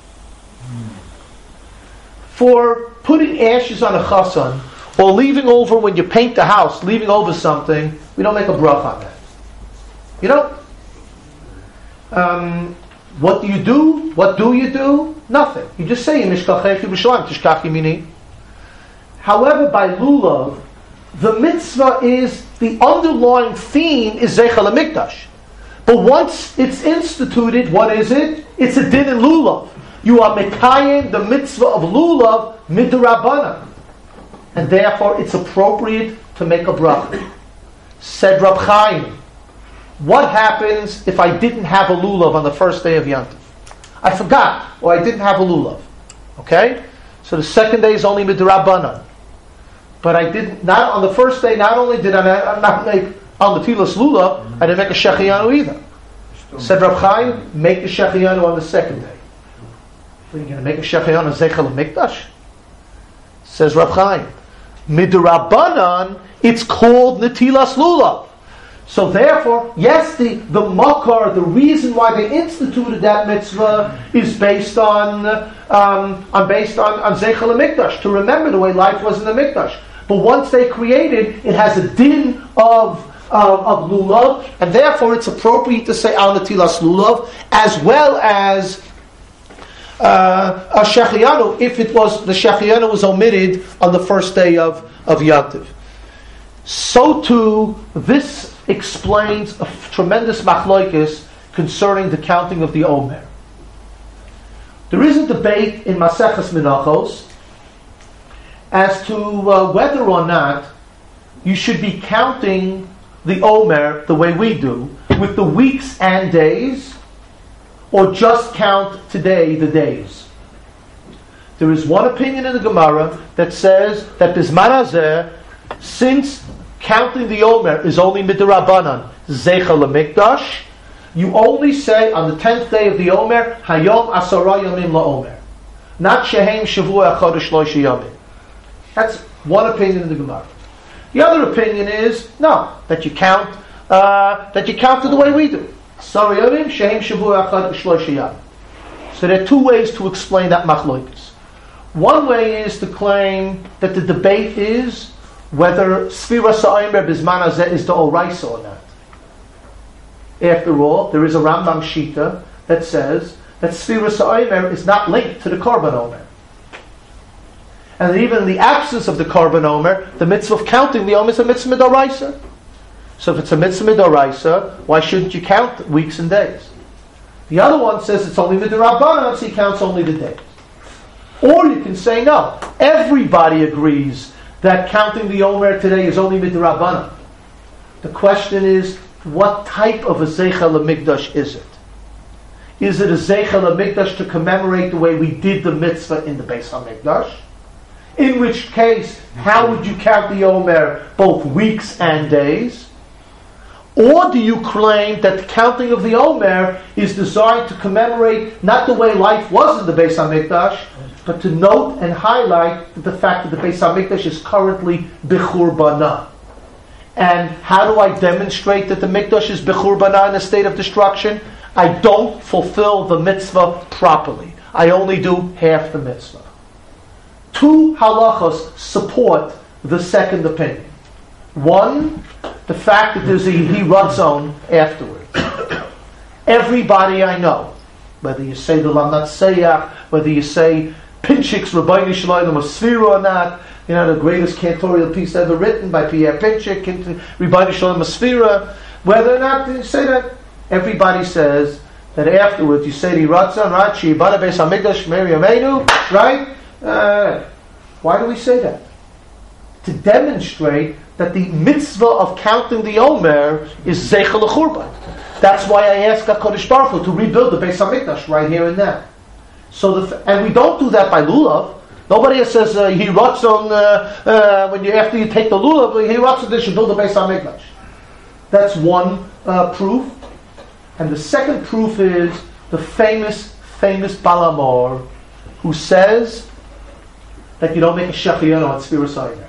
For putting ashes on a chasan, or leaving over when you paint the house, leaving over something, we don't make a bracha on that. You know? Um, what do you do? What do you do? Nothing. You just say, Mishkachech Yerushalayim, Tishkach Yemini. However, by lulav, the mitzvah is, the underlying theme is Zeicha LaMikdash. But once it's instituted, what is it? It's a din in lulav. You are mekayim the mitzvah of lulav midrabanan. And therefore it's appropriate to make a bracha. Said Rab Chaim, what happens if I didn't have a lulav on the first day of Yantiv? I forgot, or I didn't have a lulav. Okay? So the second day is only midrabanan. But I didn't, not on the first day, not only did I not make on the Tilas Lulav, I didn't make a Shechianu either. Said Rab Chaim, make the Shechianu on the second day. Are you going to make a Shechianu Zeicha LaMikdash? Says Rab Chaim, Midrabanan, it's called Netilas Lulav. So therefore, yes, the, the makar, the reason why they instituted that mitzvah is based on, um, on based on, on Zeicha LaMikdash, to remember the way life was in the Mikdash. But once they created, it has a din of uh, of lulav, and therefore it's appropriate to say al netilas lulav, as well as uh, a shechianu, if it was the shechianu was omitted on the first day of of Yantiv. So too, this explains a f- tremendous machlokes concerning the counting of the Omer. There is a debate in Maseches Menachos as to uh, whether or not you should be counting the Omer the way we do, with the weeks and days, or just count today the days. There is one opinion in the Gemara that says that Bizman Hazeh, since counting the Omer is only midrabanan, Zeicha LaMikdash, you only say on the tenth day of the Omer, Hayom Asara Yomim LaOmer. Not Shehem Shavua Chodesh Lo Sheyamim. That's one opinion in the Gemara. The other opinion is, no, that you count, uh, that you count it the way we do. Asara Yomim, Shehem Shavua Chodesh Lo Sheyamim. So there are two ways to explain that machlokas. One way is to claim that the debate is whether Sfira Sa'omer Bizman Hazeh is the Oraisa or not. After all, there is a Rambam Shita that says that Sfira Sa'omer is not linked to the Korban Omer. And that even in the absence of the Korban Omer, the mitzvah of counting the Omer is a mitzvah midoraisa. So if it's a mitzvah midoraisa, why shouldn't you count weeks and days? The other one says it's only midorabanan, so he counts only the days. Or you can say no. Everybody agrees that counting the Omer today is only midrabanan. The question is, what type of a Zeicha LaMikdash is it? Is it a Zeicha LaMikdash to commemorate the way we did the mitzvah in the Beis HaMikdash? In which case, how would you count the Omer both weeks and days? Or do you claim that the counting of the Omer is designed to commemorate not the way life was in the Beis HaMikdash, but to note and highlight the fact that the Beis HaMikdash is currently bechurbanah. And how do I demonstrate that the Mikdash is bechurbanah in a state of destruction? I don't fulfill the mitzvah properly. I only do half the mitzvah. Two halachos support the second opinion. One, the fact that there's a hiratzon afterwards. Everybody I know, whether you say the Lamnat Seyach, whether you say Pinchik's Rabbeinu Shalom or Sfira or not, you know, the greatest cantorial piece ever written by Pierre Pinchik, Rabbeinu Shalom Sfira, whether or not you say that, everybody says that afterwards you say the Ratzon, right? Shibana Beis HaMikdash Meri Yameinu, right? Uh, why do we say that? To demonstrate that the mitzvah of counting the Omer is Zeicha L'Churban. That's why I ask HaKadosh Baruch Hu to rebuild the Beis HaMikdash right here and now. So, the, and we don't do that by lulav. Nobody says uh, he rots on uh, uh, when you after you take the lulav. He rots on this. You build the Beis HaMikdash. That's one uh, proof, and the second proof is the famous, famous Balamor, who says that you don't make a shechianu on Sfira Sa'omer.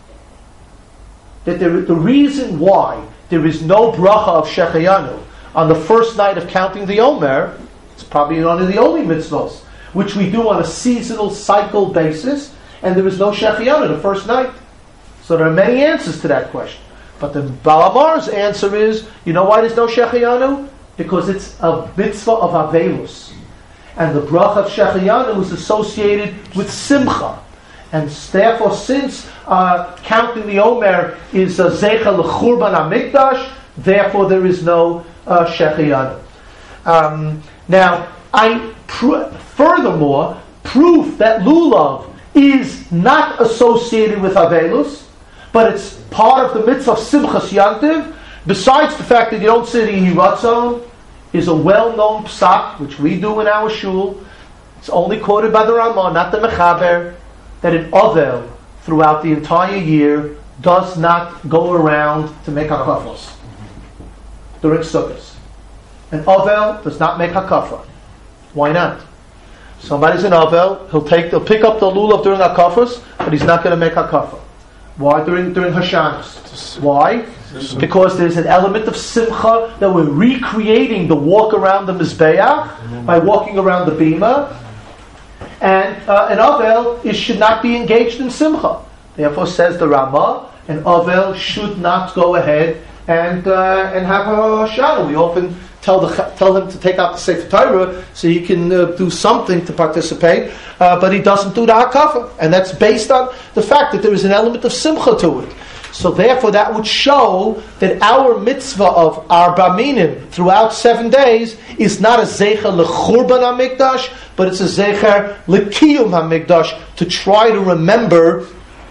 That there, the reason why there is no bracha of shechianu on the first night of counting the Omer, it's probably one of the only mitzvahs which we do on a seasonal cycle basis, and there is no shechianu the first night. So there are many answers to that question. But the Balamar's answer is, you know why there's no shechianu? Because it's a mitzvah of avelus. And the bracha of shechianu is associated with simcha. And therefore, since uh, counting the Omer is a Zeicha L'Churban HaMikdash, therefore there is no uh, shechianu. Um, now, I pr- furthermore proof that lulav is not associated with avelus, but it's part of the mitzvah of Simchas Yantiv, besides the fact that you don't say the Hiratzon, is a well-known psak, which we do in our shul. It's only quoted by the Ramah, not the Mechaber, that an Ovel, throughout the entire year, does not go around to make hakafos during Sukkot. An Ovel does not make hakafah. Why not? Somebody's an Ovel, he'll take, he'll pick up the lulav during hakafos, but he's not going to make hakafah. Why? During during Hashanah. Why? Because there's an element of simcha that we're recreating the walk around the Mizbeach by walking around the bima. And uh, an Avel is, should not be engaged in simcha. Therefore, says the Ramah, an Avel should not go ahead and uh, and have a Shana. We often tell the tell him to take out the Sefer Torah so he can uh, do something to participate, uh, but he doesn't do the Hakafa, and that's based on the fact that there is an element of simcha to it. So therefore, that would show that our mitzvah of Arba Minim throughout seven days is not a Zeicha L'Churban HaMikdash, but it's a Zeicha L'Kiyum HaMikdash, to try to remember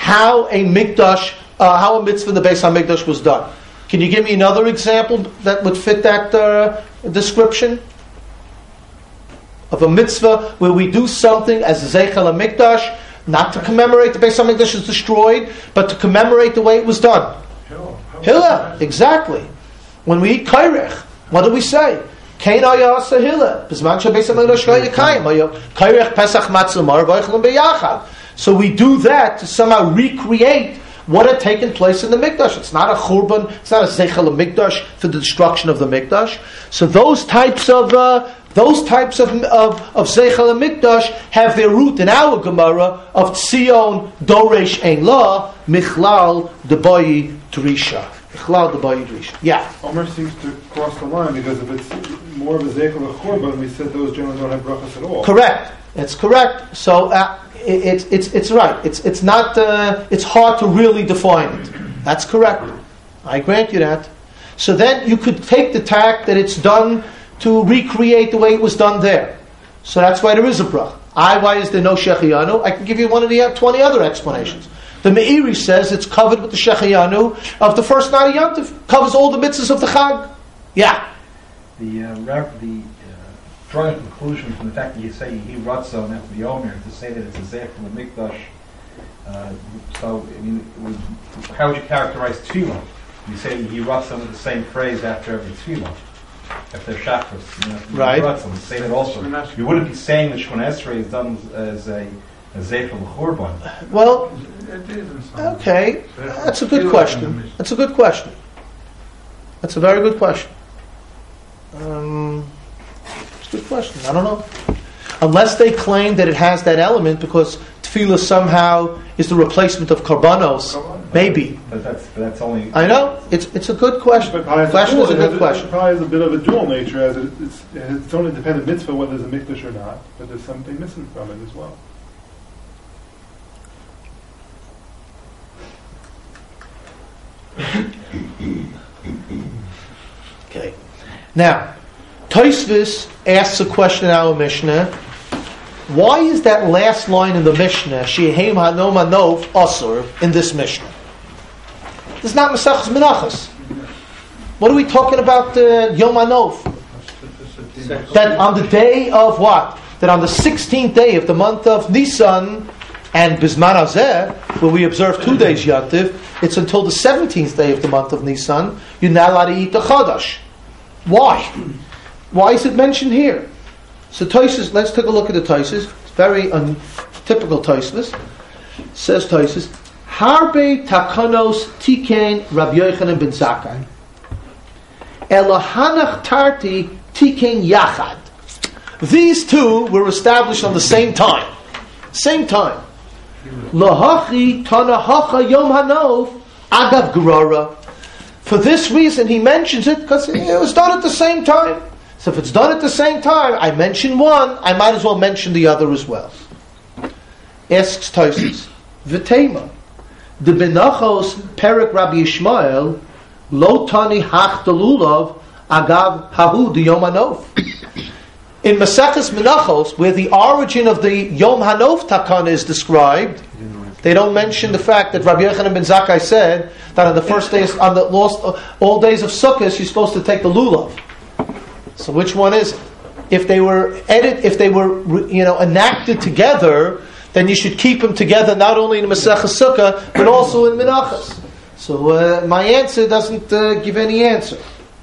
how a mikdash, uh, how a mitzvah in the Beis HaMikdash was done. Can you give me another example that would fit that uh, description? Of a mitzvah where we do something as a Zeichel HaMikdash, not to commemorate the Beis HaMikdash is destroyed, but to commemorate the way it was done. Hillel, exactly. When we eat kairech, what do we say? Kain ayasa hillel. Bisman shebeis HaMikdash lo yekayim. Kairech pesach matzah mar v'oichlem beyachad. So we do that to somehow recreate what had taken place in the Mikdash. It's not a churban, it's not a zeichel Mikdash for the destruction of the Mikdash. So those types of uh, those types of of, of zeichel Mikdash have their root in our Gemara of Tzion Doresh Ein La Michlal Debayi Drisha. Michlal Debayi Drisha. Yeah. Omer seems to cross the line because if it's more of a zeichel churban, we said those generally don't have brachas at all. Correct. It's correct. So. Uh, It's it's it's right. It's it's not. Uh, it's hard to really define it. That's correct. I grant you that. So then you could take the tack that it's done to recreate the way it was done there. So that's why there is a brach. I why is there no shechiyanu? I can give you one of the twenty other explanations. The Meiri says it's covered with the shechiyanu of the first night of Yom Tov. Covers all the mitzvahs of the Chag. Yeah. The uh, Rev, the drawing a conclusion from the fact that you say he ratza and after the Omer to say that it's a zeh from the Mikdash. Uh, so, I mean, would, how would you characterize tefillah? You say he ratza with the same phrase after every tefillah, after shachris. You know, right. Ratza, say that also. You wouldn't be saying that Shemon Esrei is done as a, a zeh from the Churban. Well, okay, that's a good question. That's a good question. That's a very good question. Um... Good question. I don't know. Unless they claim that it has that element because tefillah somehow is the replacement of karbanos. Maybe. But that's, but that's only... I know. It's it's a good question. The question is a good question. It probably has a bit of a dual nature as it, it's, it's only dependent mitzvah whether there's a mikdash or not, but there's something missing from it as well. Okay. Now, Tosfos asks a question in our Mishnah. Why is that last line in the Mishnah, Shehem Hanom Hanov Asur, in this Mishnah? This is not Masechus Menachos. What are we talking about uh, Yom Hanov? That on the day of what? That on the sixteenth day of the month of Nisan and Bisman Hazeh, where we observe two days Yantiv, it's until the seventeenth day of the month of Nisan, you're not allowed to eat the Chadash. Why? Why is it mentioned here? So Tosfos, let's take a look at the Tosfos. It's very untypical Tosfos. Says Tosfos, Harbe takanos tikein Rabbi Yochanan ben Zakkai. Elohanach tarti tikein yachad. These two were established on the same time. Same time. Lahachi tanahacha yom hanov agav gerara. For this reason he mentions it because it was done at the same time. So if it's done at the same time, I mention one, I might as well mention the other as well. Asks Tosfos, V'tema, the Benachos Perek Rabbi Yishmael, Lo Tani Hach Delulav, Agav Hahu the Yom Hanov. In Maseches Menachos, where the origin of the Yom Hanov Takana is described, they don't mention the fact that Rabbi Yochanan ben Zakkai said that on the first days, on the last, all days of Sukkot, you're supposed to take the lulav. So which one is it? If they were edit, if they were you know enacted together, then you should keep them together not only in Maseches Sukkah but also in Menachos. So uh, my answer doesn't uh, give any answer.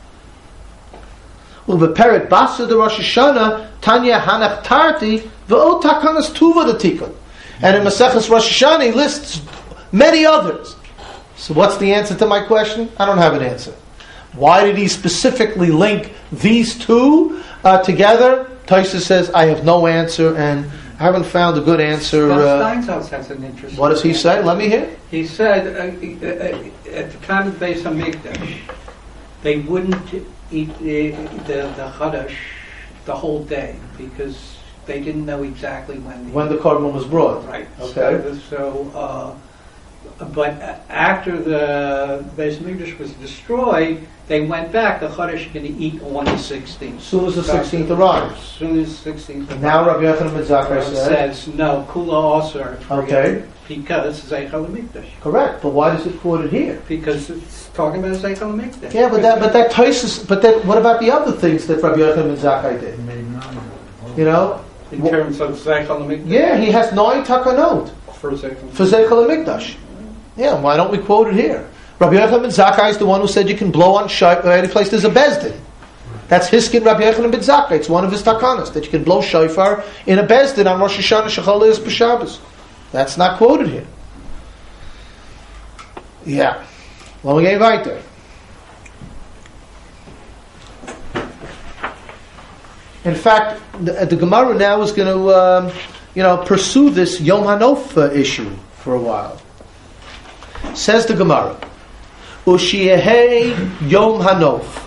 Well, the Peret Basa the Rosh Hashanah Tanya Hanach Tarti Ve'ot Takanas Tuva the Tikkun, and in Maseches Rosh Hashanah he lists many others. So what's the answer to my question? I don't have an answer. Why did he specifically link these two uh, together? Tosfos says, I have no answer, and I haven't found a good answer. Uh, Steinsaltz has an interesting. What does he say? Let me hear. He said, uh, uh, at the time of Beis HaMikdash, they wouldn't eat the, the, the Chadash the whole day, because they didn't know exactly when the, when the korban was brought. Right. Okay. So, so uh, But uh, after the Beis Hamikdash was destroyed, they went back. The Chodesh going to eat on the sixteenth. As soon as the sixteenth arrives. As soon as the sixteenth arrives. Now Rabbi Yochanan ben Zakkai says, says no, Kula Aser. Okay. Because Zeichel Hamikdash. Correct, but why does it quote it here? Because it's talking about Zeichel Hamikdash. Yeah, but that but that Tosfos, but then what about the other things that Rabbi Yochanan ben Zakkai did? You know? In terms of Zeichel Hamikdash. Yeah, he has nine takanot For Zeichel for Zeichel Hamikdash. Yeah, why don't we quote it here? Rabbi Yochanan ben Zakkai is the one who said you can blow on shofar any place there's a bezdin. That's Hiskin Rabbi Yochanan ben Zakkai. It's one of his takanas that you can blow shofar in a bezdin on Rosh Hashanah Shechal Leis b'Shabbos. That's not quoted here. Yeah. Well, we gehen weiter. In fact, the, the Gemara now is going to, um, you know, pursue this Yom Hanof uh, issue for a while. Says the Gemara, Ushiyehei Yom Hanof.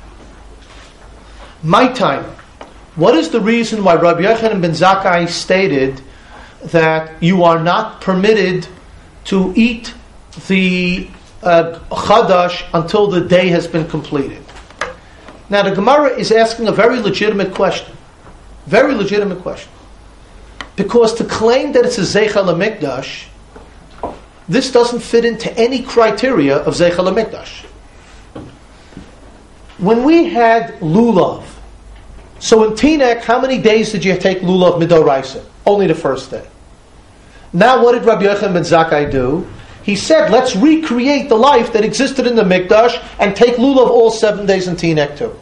My time. What is the reason why Rabbi Yochanan ben Zakkai stated that you are not permitted to eat the uh, Chadash until the day has been completed? Now the Gemara is asking a very legitimate question. Very legitimate question. Because to claim that it's a Zeichel HaMikdash, this doesn't fit into any criteria of Zeichel HaMikdash. When we had Lulav, so in Tenek, how many days did you take Lulav Midoraisa? Only the first day. Now what did Rabbi Yochanan ben Zakkai do? He said, let's recreate the life that existed in the Mikdash and take Lulav all seven days in Tenek too.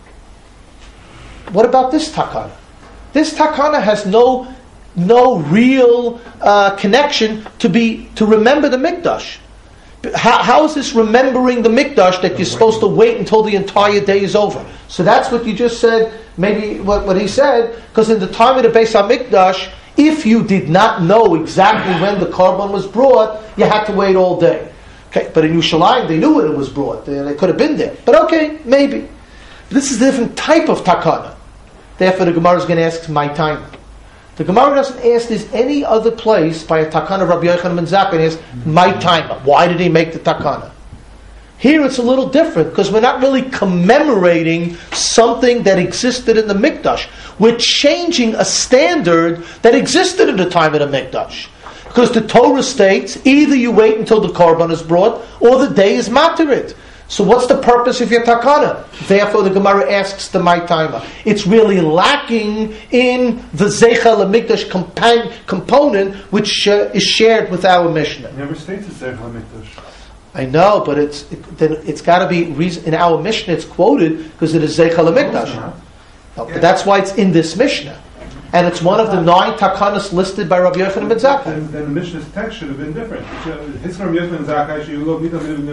What about this takana? This takana has no no real uh, connection to be to remember the Mikdash. How, how is this remembering the Mikdash that you're supposed to wait until the entire day is over? So that's what you just said, maybe what, what he said, because in the time of the Beis HaMikdash, if you did not know exactly when the korban was brought, you had to wait all day. Okay, but in Yerushalayim, they knew when it was brought. They, they could have been there. But okay, maybe. This is a different type of takana. Therefore, the Gemara is going to ask my time. The Gemara doesn't ask this any other place by a takana of Rabbi Yochanan ben Zakkai. It asks my time. Why did he make the takana? Here it's a little different because we're not really commemorating something that existed in the Mikdash. We're changing a standard that existed in the time of the Mikdash. Because the Torah states either you wait until the korban is brought or the day is materit. So what's the purpose of your takana? Therefore the Gemara asks the my timer. It's really lacking in the Zeichel HaMikdash compa- component which uh, is shared with our Mishnah. It never states it's Zeichel HaMikdash. I know, but it's it, then it's got to be reason, in our Mishnah. It's quoted because it is Zeichel HaMikdash. No, but that's why it's in this Mishnah, and it's one of the nine takanas listed by Rabbi Yochanan ben Zakkai. Then, then the Mishnah's text should have been different. His Rabbi Yochanan ben Zakkai, you look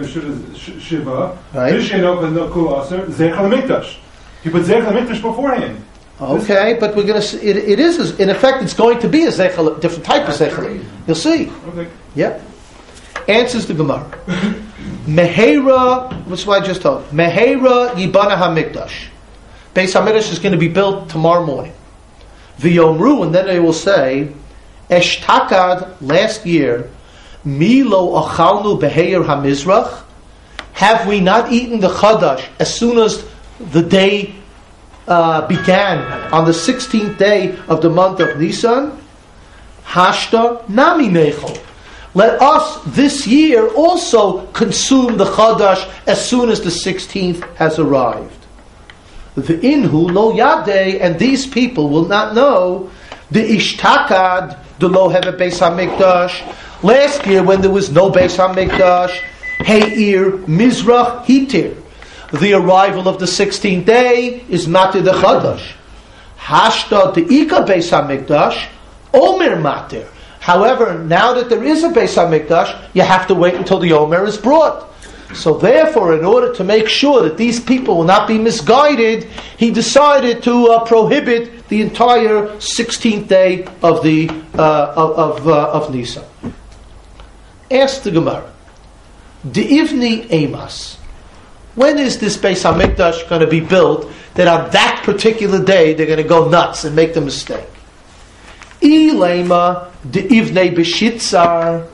shiva. Right. Zeichel HaMikdash. You put Zeichel HaMikdash beforehand. Okay, but we're going to. It, it is in effect. It's going to be a Zeichel, different type of Zeichel. You'll see. Okay. Yep. Answers the Gemara. Meheira, which is what I just told. Meheira Yibana HaMikdash. Beis HaMikdash is going to be built tomorrow morning. V'yomru, and then they will say, Eshtakad, last year, Milo achalnu beheir HaMizrach. Have we not eaten the Chadash as soon as the day uh, began on the sixteenth day of the month of Nisan? Hashta Nami Nechol. Let us this year also consume the Chadash as soon as the sixteenth has arrived. The inhu lo yadeh, and these people will not know the ishtakad the lo hevet Beis Hamikdash. Last year, when there was no Beis Hamikdash, heir mizrach hitir. The arrival of the sixteenth day is matir the Chadash. Hashta the ika Beis Hamikdash omer matir. However, now that there is a Beis HaMikdash, you have to wait until the Omer is brought. So therefore, in order to make sure that these people will not be misguided, he decided to uh, prohibit the entire sixteenth day of the uh, of of, uh, of Nisan. Ask the Gemara, De'ivni Emas, when is this Beis HaMikdash going to be built that on that particular day they're going to go nuts and make the mistake? Ilema de ivnei b'shitzar.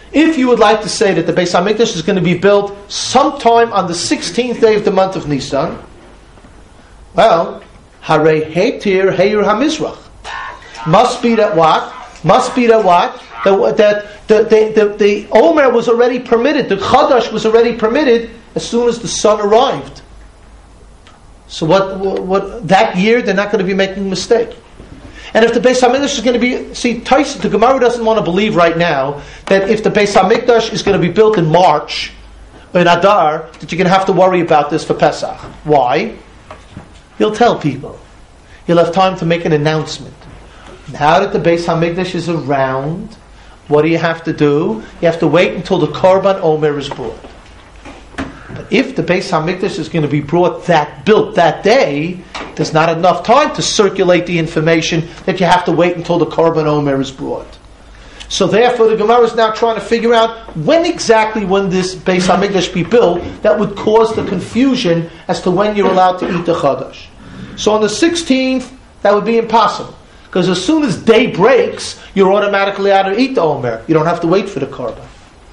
if you would like to say that the Beis HaMikdash is going to be built sometime on the sixteenth day of the month of Nisan, well, Harei Hetir Heir HaMizrach. Must be that what? Must be that what? That, that the, the, the, the Omer was already permitted, the Chadash was already permitted as soon as the sun arrived. So what, what, what that year they're not going to be making a mistake. And if the Beis HaMikdash is going to be, see, Tais, the Gemara doesn't want to believe right now that if the Beis HaMikdash is going to be built in March, in Adar, that you're going to have to worry about this for Pesach. Why? You'll tell people. You'll have time to make an announcement. Now that the Beis HaMikdash is around, what do you have to do? You have to wait until the Korban Omer is brought. But if the Beis HaMikdash is going to be brought that built that day, there's not enough time to circulate the information that you have to wait until the Korban Omer is brought. So therefore, the Gemara is now trying to figure out when exactly when this Beis HaMikdash be built that would cause the confusion as to when you're allowed to eat the Chadash. So on the sixteenth, that would be impossible. Because as soon as day breaks, you're automatically out to eat the Omer. You don't have to wait for the Korban.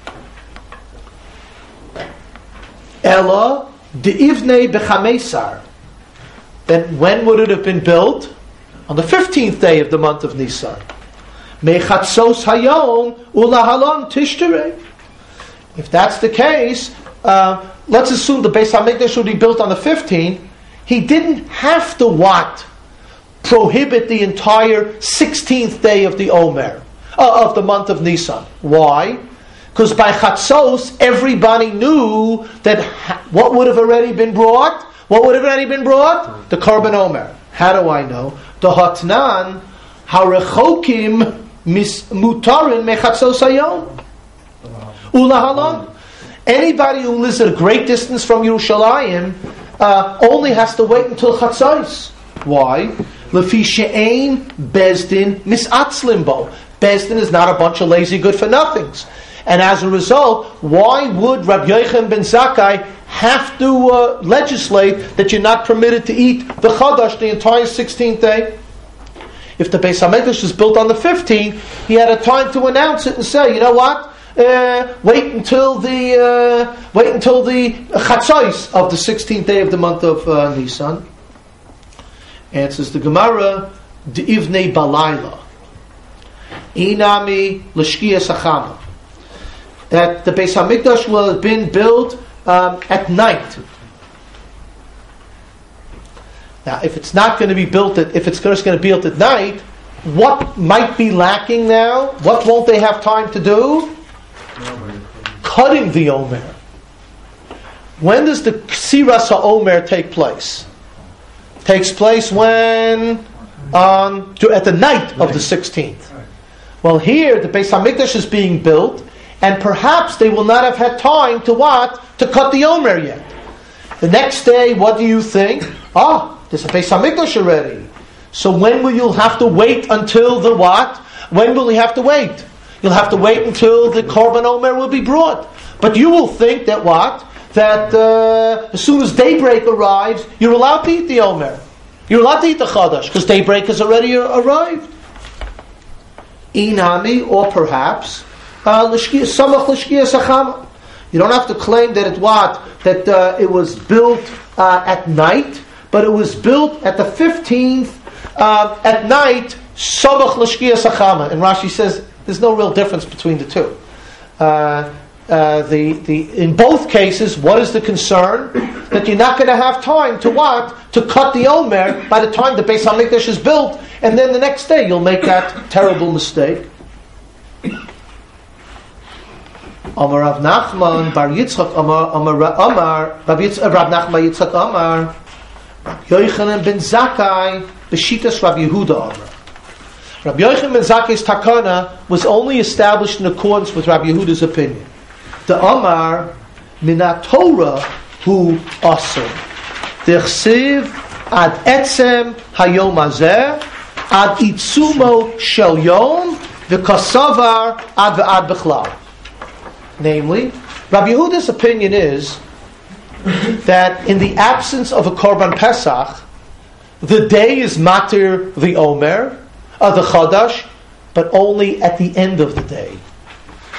Ella de'ivnei b'chamesar. Then when would it have been built? On the fifteenth day of the month of Nisan. Mechatzos hayom ulahalon tishterei. If that's the case, uh, let's assume the Beis HaMikdash would be built on the fifteenth. He didn't have to what? Prohibit the entire sixteenth day of the Omer, uh, of the month of Nisan. Why? Because by Chatzos, everybody knew that ha- what would have already been brought? What would have already been brought? The Korban Omer. How do I know? The Hatnan, Harechokim mis mutarin mechatzos hayom. Ulahalon. Anybody who lives at a great distance from Yerushalayim uh, only has to wait until Chatzos. Why? Lefi she'ein bezdin misatzlim bo. Bezdin is not a bunch of lazy good-for-nothings. And as a result, why would Rabbi Yochanan ben Zakkai have to uh, legislate that you're not permitted to eat the Chadash the entire sixteenth day? If the Beis HaMikdash is built on the fifteenth, he had a time to announce it and say, you know what? Uh, wait until the uh, wait until the Chatzos of the sixteenth day of the month of uh, Nisan. Answers the Gemara, De'ivnei balayla. Inami l'shkiya sachama. That the Beis HaMikdash will have been built um, at night. Now, if it's not going to be built at, if it's just going to be built at night, what might be lacking now? What won't they have time to do? Cutting the Omer. When does the Ksiras HaOmer take place? Takes place when? Um, at the night of the sixteenth. Well, here the Beis HaMikdash is being built, and perhaps they will not have had time to what? To cut the Omer yet. The next day, what do you think? Ah, there's a Beis HaMikdash already. So when will you have to wait until the what? When will you have to wait? You'll have to wait until the Korban Omer will be brought. But you will think that what? That uh, as soon as daybreak arrives, you're allowed to eat the Omer. You're allowed to eat the Chadash, because daybreak has already arrived. Inami, or perhaps, uh, Samach L'Shkiya Sachama. You don't have to claim that it what? That uh, it was built uh, at night, but it was built at the fifteenth uh, at night, Samach L'Shkiya Sachama. And Rashi says there's no real difference between the two. Uh, Uh, the, the, in both cases, what is the concern? That you're not going to have time to what? To cut the Omer by the time the Beis HaMikdash is built, and then the next day you'll make that terrible mistake. Amar Rav Nachman Bar Yitzchak Amar Amar Amar Rav Nachman Yitzchak Amar Rabbi Yochanan ben Zakkai B'shitas Rabbi Yehuda Amar. Rabbi Yochanan ben Zakkai's takana was only established in accordance with Rabbi Yehuda's opinion. The Amar Minat Torah Hu Asur. D'chsiv ad etzem hayom hazeh ad itzumo shel yom v'kasavar ad v'ad b'chlal. Namely, Rabbi Yehuda's opinion is that in the absence of a Korban Pesach, the day is matir the Omer, uh, the Chadash, but only at the end of the day.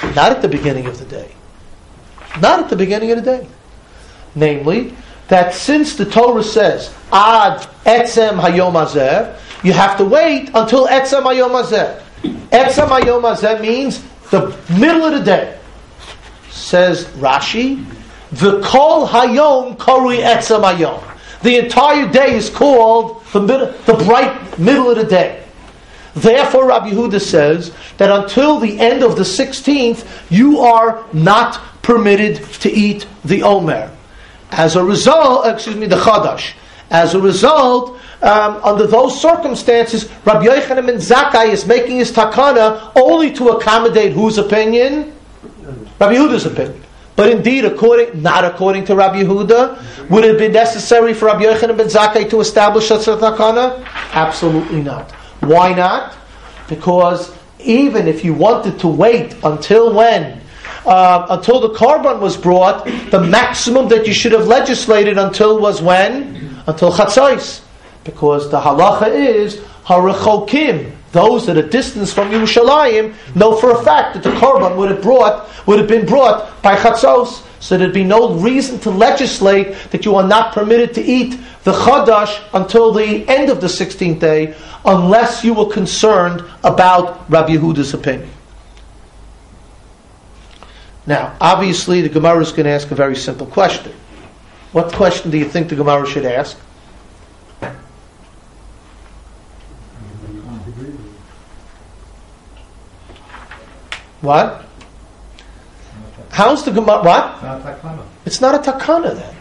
Not at the beginning of the day. Not at the beginning of the day. Namely, that since the Torah says, Ad etzem hayom hazeh, you have to wait until etzem hayom hazeh. Etzem hayom hazeh means the middle of the day. Says Rashi, V'kol hayom korui etzem hayom. The entire day is called the, mid- the bright middle of the day. Therefore, Rabbi Yehuda says that until the end of the sixteenth, you are not permitted to eat the Omer. As a result, excuse me, the Chadash. As a result, um, under those circumstances, Rabbi Yochanan ben Zakkai is making his takana only to accommodate whose opinion? Rabbi Yehuda's opinion. But indeed, according not according to Rabbi Yehuda, would it be necessary for Rabbi Yochanan ben Zakkai to establish such a takana? Absolutely not. Why not? Because even if you wanted to wait until when? Uh, until the korban was brought, the maximum that you should have legislated until was when? Until Chatzos. Because the halacha is harachokim. Those that are distant from Yerushalayim know for a fact that the korban would have brought would have been brought by Chatzos. So there'd be no reason to legislate that you are not permitted to eat the Chadash until the end of the sixteenth day, unless you were concerned about Rabbi Yehuda's opinion. Now, obviously, the Gemara is going to ask a very simple question. What question do you think the Gemara should ask? What? How's the Gemara? What? Not takana. It's not a takana then.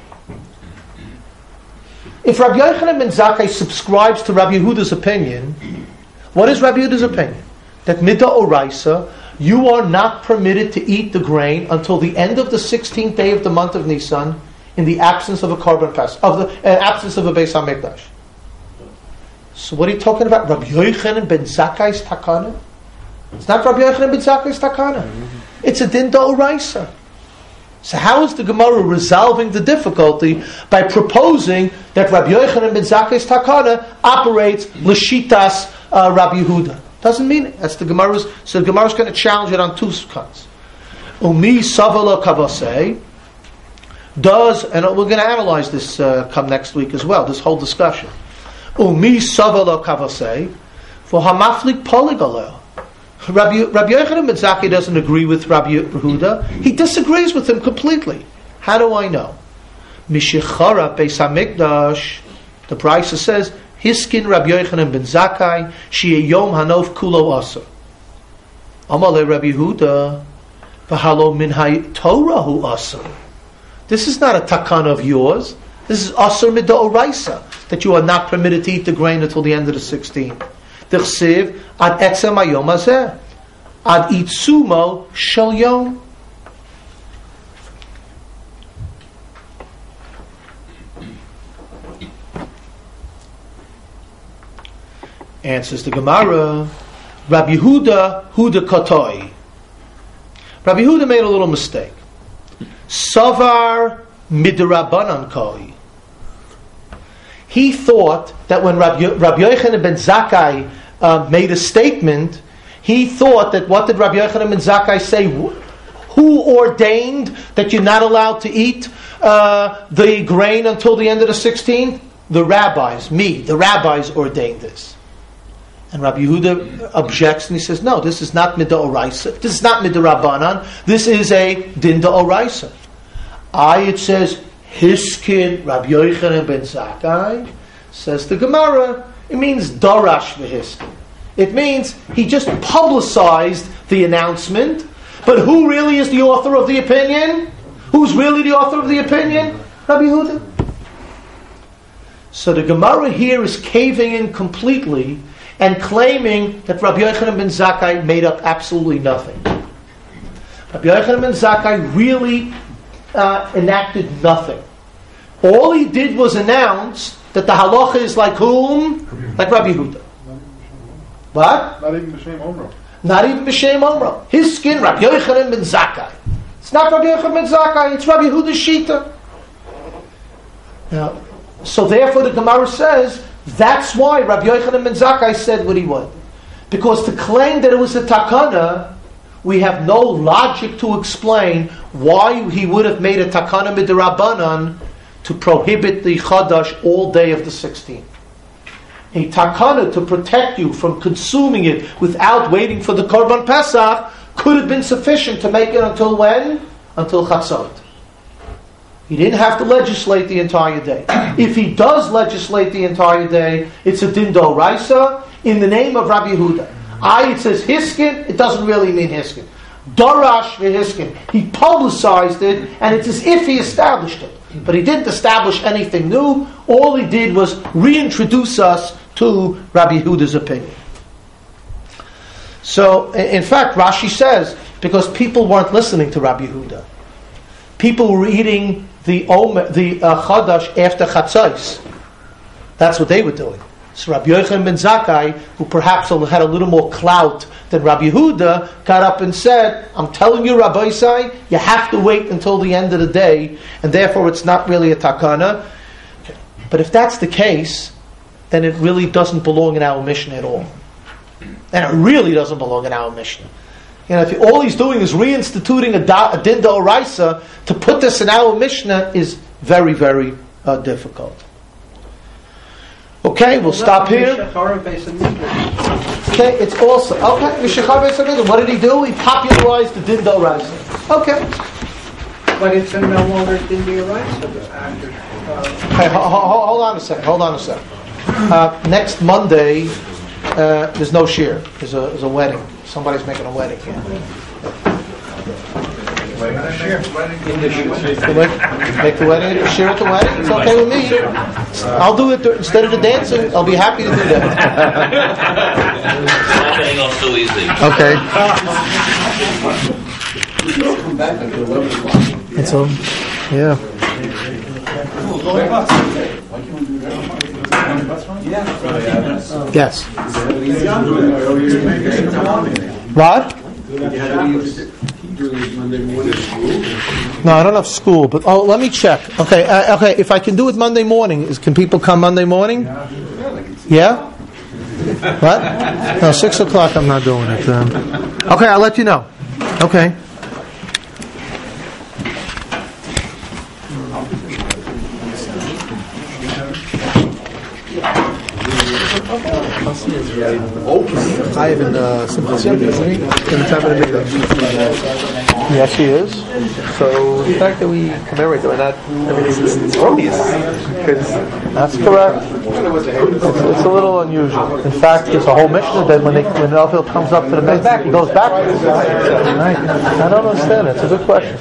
If Rabbi Yochanan ben Zakkai subscribes to Rabbi Yehuda's opinion, what is Rabbi Yehuda's opinion? That midah oraisa, you are not permitted to eat the grain until the end of the sixteenth day of the month of Nisan, in the absence of a korban fast, of the uh, absence of a Beis Hamikdash. So what are you talking about? Rabbi Yochanan ben Zakkai's takana? It's not Rabbi Yochanan ben Zakkai's takana. It's a din d'oraisa. So how is the Gemara resolving the difficulty by proposing that Rabbi Yochanan ben Zakkai's takana operates l'shitas uh, Rabbi Yehuda? Doesn't mean it. That's the Gemara's. So the Gemara's going to challenge it on two counts. Umi savala kavasei does, and we're going to analyze this uh, come next week as well. This whole discussion. Umi savala kavasei for hamaflik poligalel. Rabbi, Rabbi Yochanan ben Zakkai doesn't agree with Rabbi Yehuda. He disagrees with him completely. How do I know? Mishichara Beis Hamikdash. The Brisa says, Hiskin Rabbi Yochanan ben Zakkai, Shie Yom Hanov Kulo Asa. Amale Rabbi Yehuda, V'halo Min Torah Hu Asa. This is not a takana of yours. This is Asar Mid'oraisa, that you are not permitted to eat the grain until the end of the sixteenth. D'chsiv ad etzem hayom hazeh, ad itzumo shel yom. Answers the Gemara, Rabbi Yehuda Huda Katoi. Rabbi Yehuda made a little mistake. Savar midrabanan koi. He thought that when Rabbi, Rabbi Yochanan ben Zakkai uh, made a statement, he thought that what did Rabbi Yochanan ben Zakkai say? Who ordained that you're not allowed to eat uh, the grain until the end of the sixteenth? The rabbis, me, the rabbis ordained this. And Rabbi Yehuda objects and he says, no, this is not mid'oraisa. This is not midrabanan. This is a din d'oraisa. I, it says, Hiskin Rabbi Yochanan ben Zakkai, says the Gemara, it means darash v'hiskin. It means he just publicized the announcement, but who really is the author of the opinion? Who's really the author of the opinion? Rabbi Yehuda. So the Gemara here is caving in completely and claiming that Rabbi Yochanan ben Zakkai made up absolutely nothing. Rabbi Yochanan ben Zakkai really uh, enacted nothing. All he did was announce that the halacha is like whom? Like Rabbi Yehuda. What? Not even B'Shem Omro. Not even B'Shem Omro. His skin, Rabbi Yochanan ben Zakkai. It's not Rabbi Yochanan ben Zakkai, it's Rabbi Yehuda's Shita. Now, so therefore the Gemara says, that's why Rabbi Yochanan ben Zakkai said what he would. Because to claim that it was a takana we have no logic to explain why he would have made a takana midrabanan to prohibit the chadash all day of the sixteenth. A takana to protect you from consuming it without waiting for the Korban Pesach could have been sufficient to make it until when? Until Chatzot. He didn't have to legislate the entire day. If he does legislate the entire day, it's a din d'oraisa in the name of Rabbi Yehuda. I, it says Hiskin, it doesn't really mean Hiskin. Darash v'Hiskin. He publicized it, and it's as if he established it. But he didn't establish anything new. All he did was reintroduce us to Rabbi Yehuda's opinion. So, in fact, Rashi says, because people weren't listening to Rabbi Yehuda. People were eating the Omer, the uh, Chadash after Chatzos. That's what they were doing. So Rabbi Yochanan ben Zakkai, who perhaps had a little more clout than Rabbi Yehuda, got up and said, I'm telling you, Rabbi Isai, you have to wait until the end of the day, and therefore it's not really a takana. But if that's the case, then it really doesn't belong in our Mishnah at all. And it really doesn't belong in our Mishnah. You know, if all he's doing is reinstituting a, da, a din d'oraisa, to put this in our Mishnah is very, very uh, difficult. Okay, we'll stop here. Okay, it's also okay. What did he do? He popularized the din d'oraisa. Okay. But it's no longer din d'oraisa. Okay, ho- ho- hold on a second. Hold on a second. Uh, next Monday, uh, there's no shir. There's a, there's a wedding. Somebody's making a wedding here. Make the wedding, share at the wedding. It's okay with me. I'll do it instead of the dancing. I'll be happy to do that. It's not getting off so easy. Okay. It's all. Yeah. Yes. What? No, I don't have school, but oh, let me check. Okay, uh, okay. If I can do it Monday morning, is, can people come Monday morning? Yeah. What? No, six o'clock. I'm not doing it. Um, okay, I'll let you know. Okay. I haven't uh, Yes, he is. So the fact that we commemorate that we're not, I mean, it's, it's obvious. That's correct. It's, it's a little unusual. In fact, there's a whole Mishnah that when, they, when Elphil comes up to the back, he goes backwards. Right? I don't understand it. It's a good question.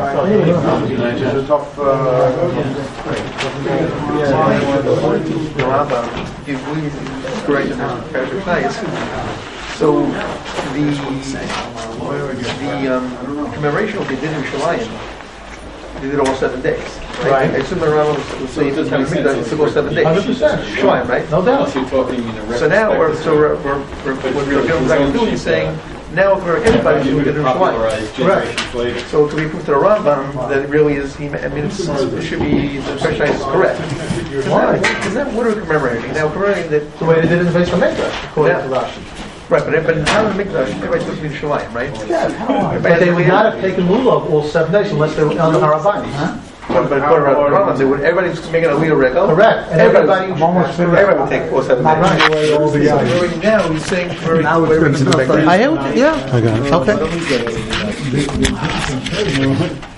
So the the um, commemoration of the Din Yerushalayim, they did it all seven days. Right? Right. I assume the Rambam will say it's to go seven days. Hundred percent. Yerushalayim, right? No doubt. So now we're so we're, we're, we're what we're going to do is saying now for everybody should get Yerushalayim. Right. So to be proved to the Rambam that it really is. He, I mean, it's, it should be the impression is correct. Why? Because now what are we commemorating? Now commemorating that The way they did it in the face of Mikdash, according to Rashi. right, but but now in Mikdash everybody's supposed to be Yerushalayim, right? Yeah, but they would not have taken lulav all seven days unless they were on the Harabayim. Huh? But but according to the Rambam, they would everybody's making a leader record. Correct. And Everybody, everybody, almost everybody would take all seven days. Right. So now he's saying for now it's I am, yeah. I got it. Okay.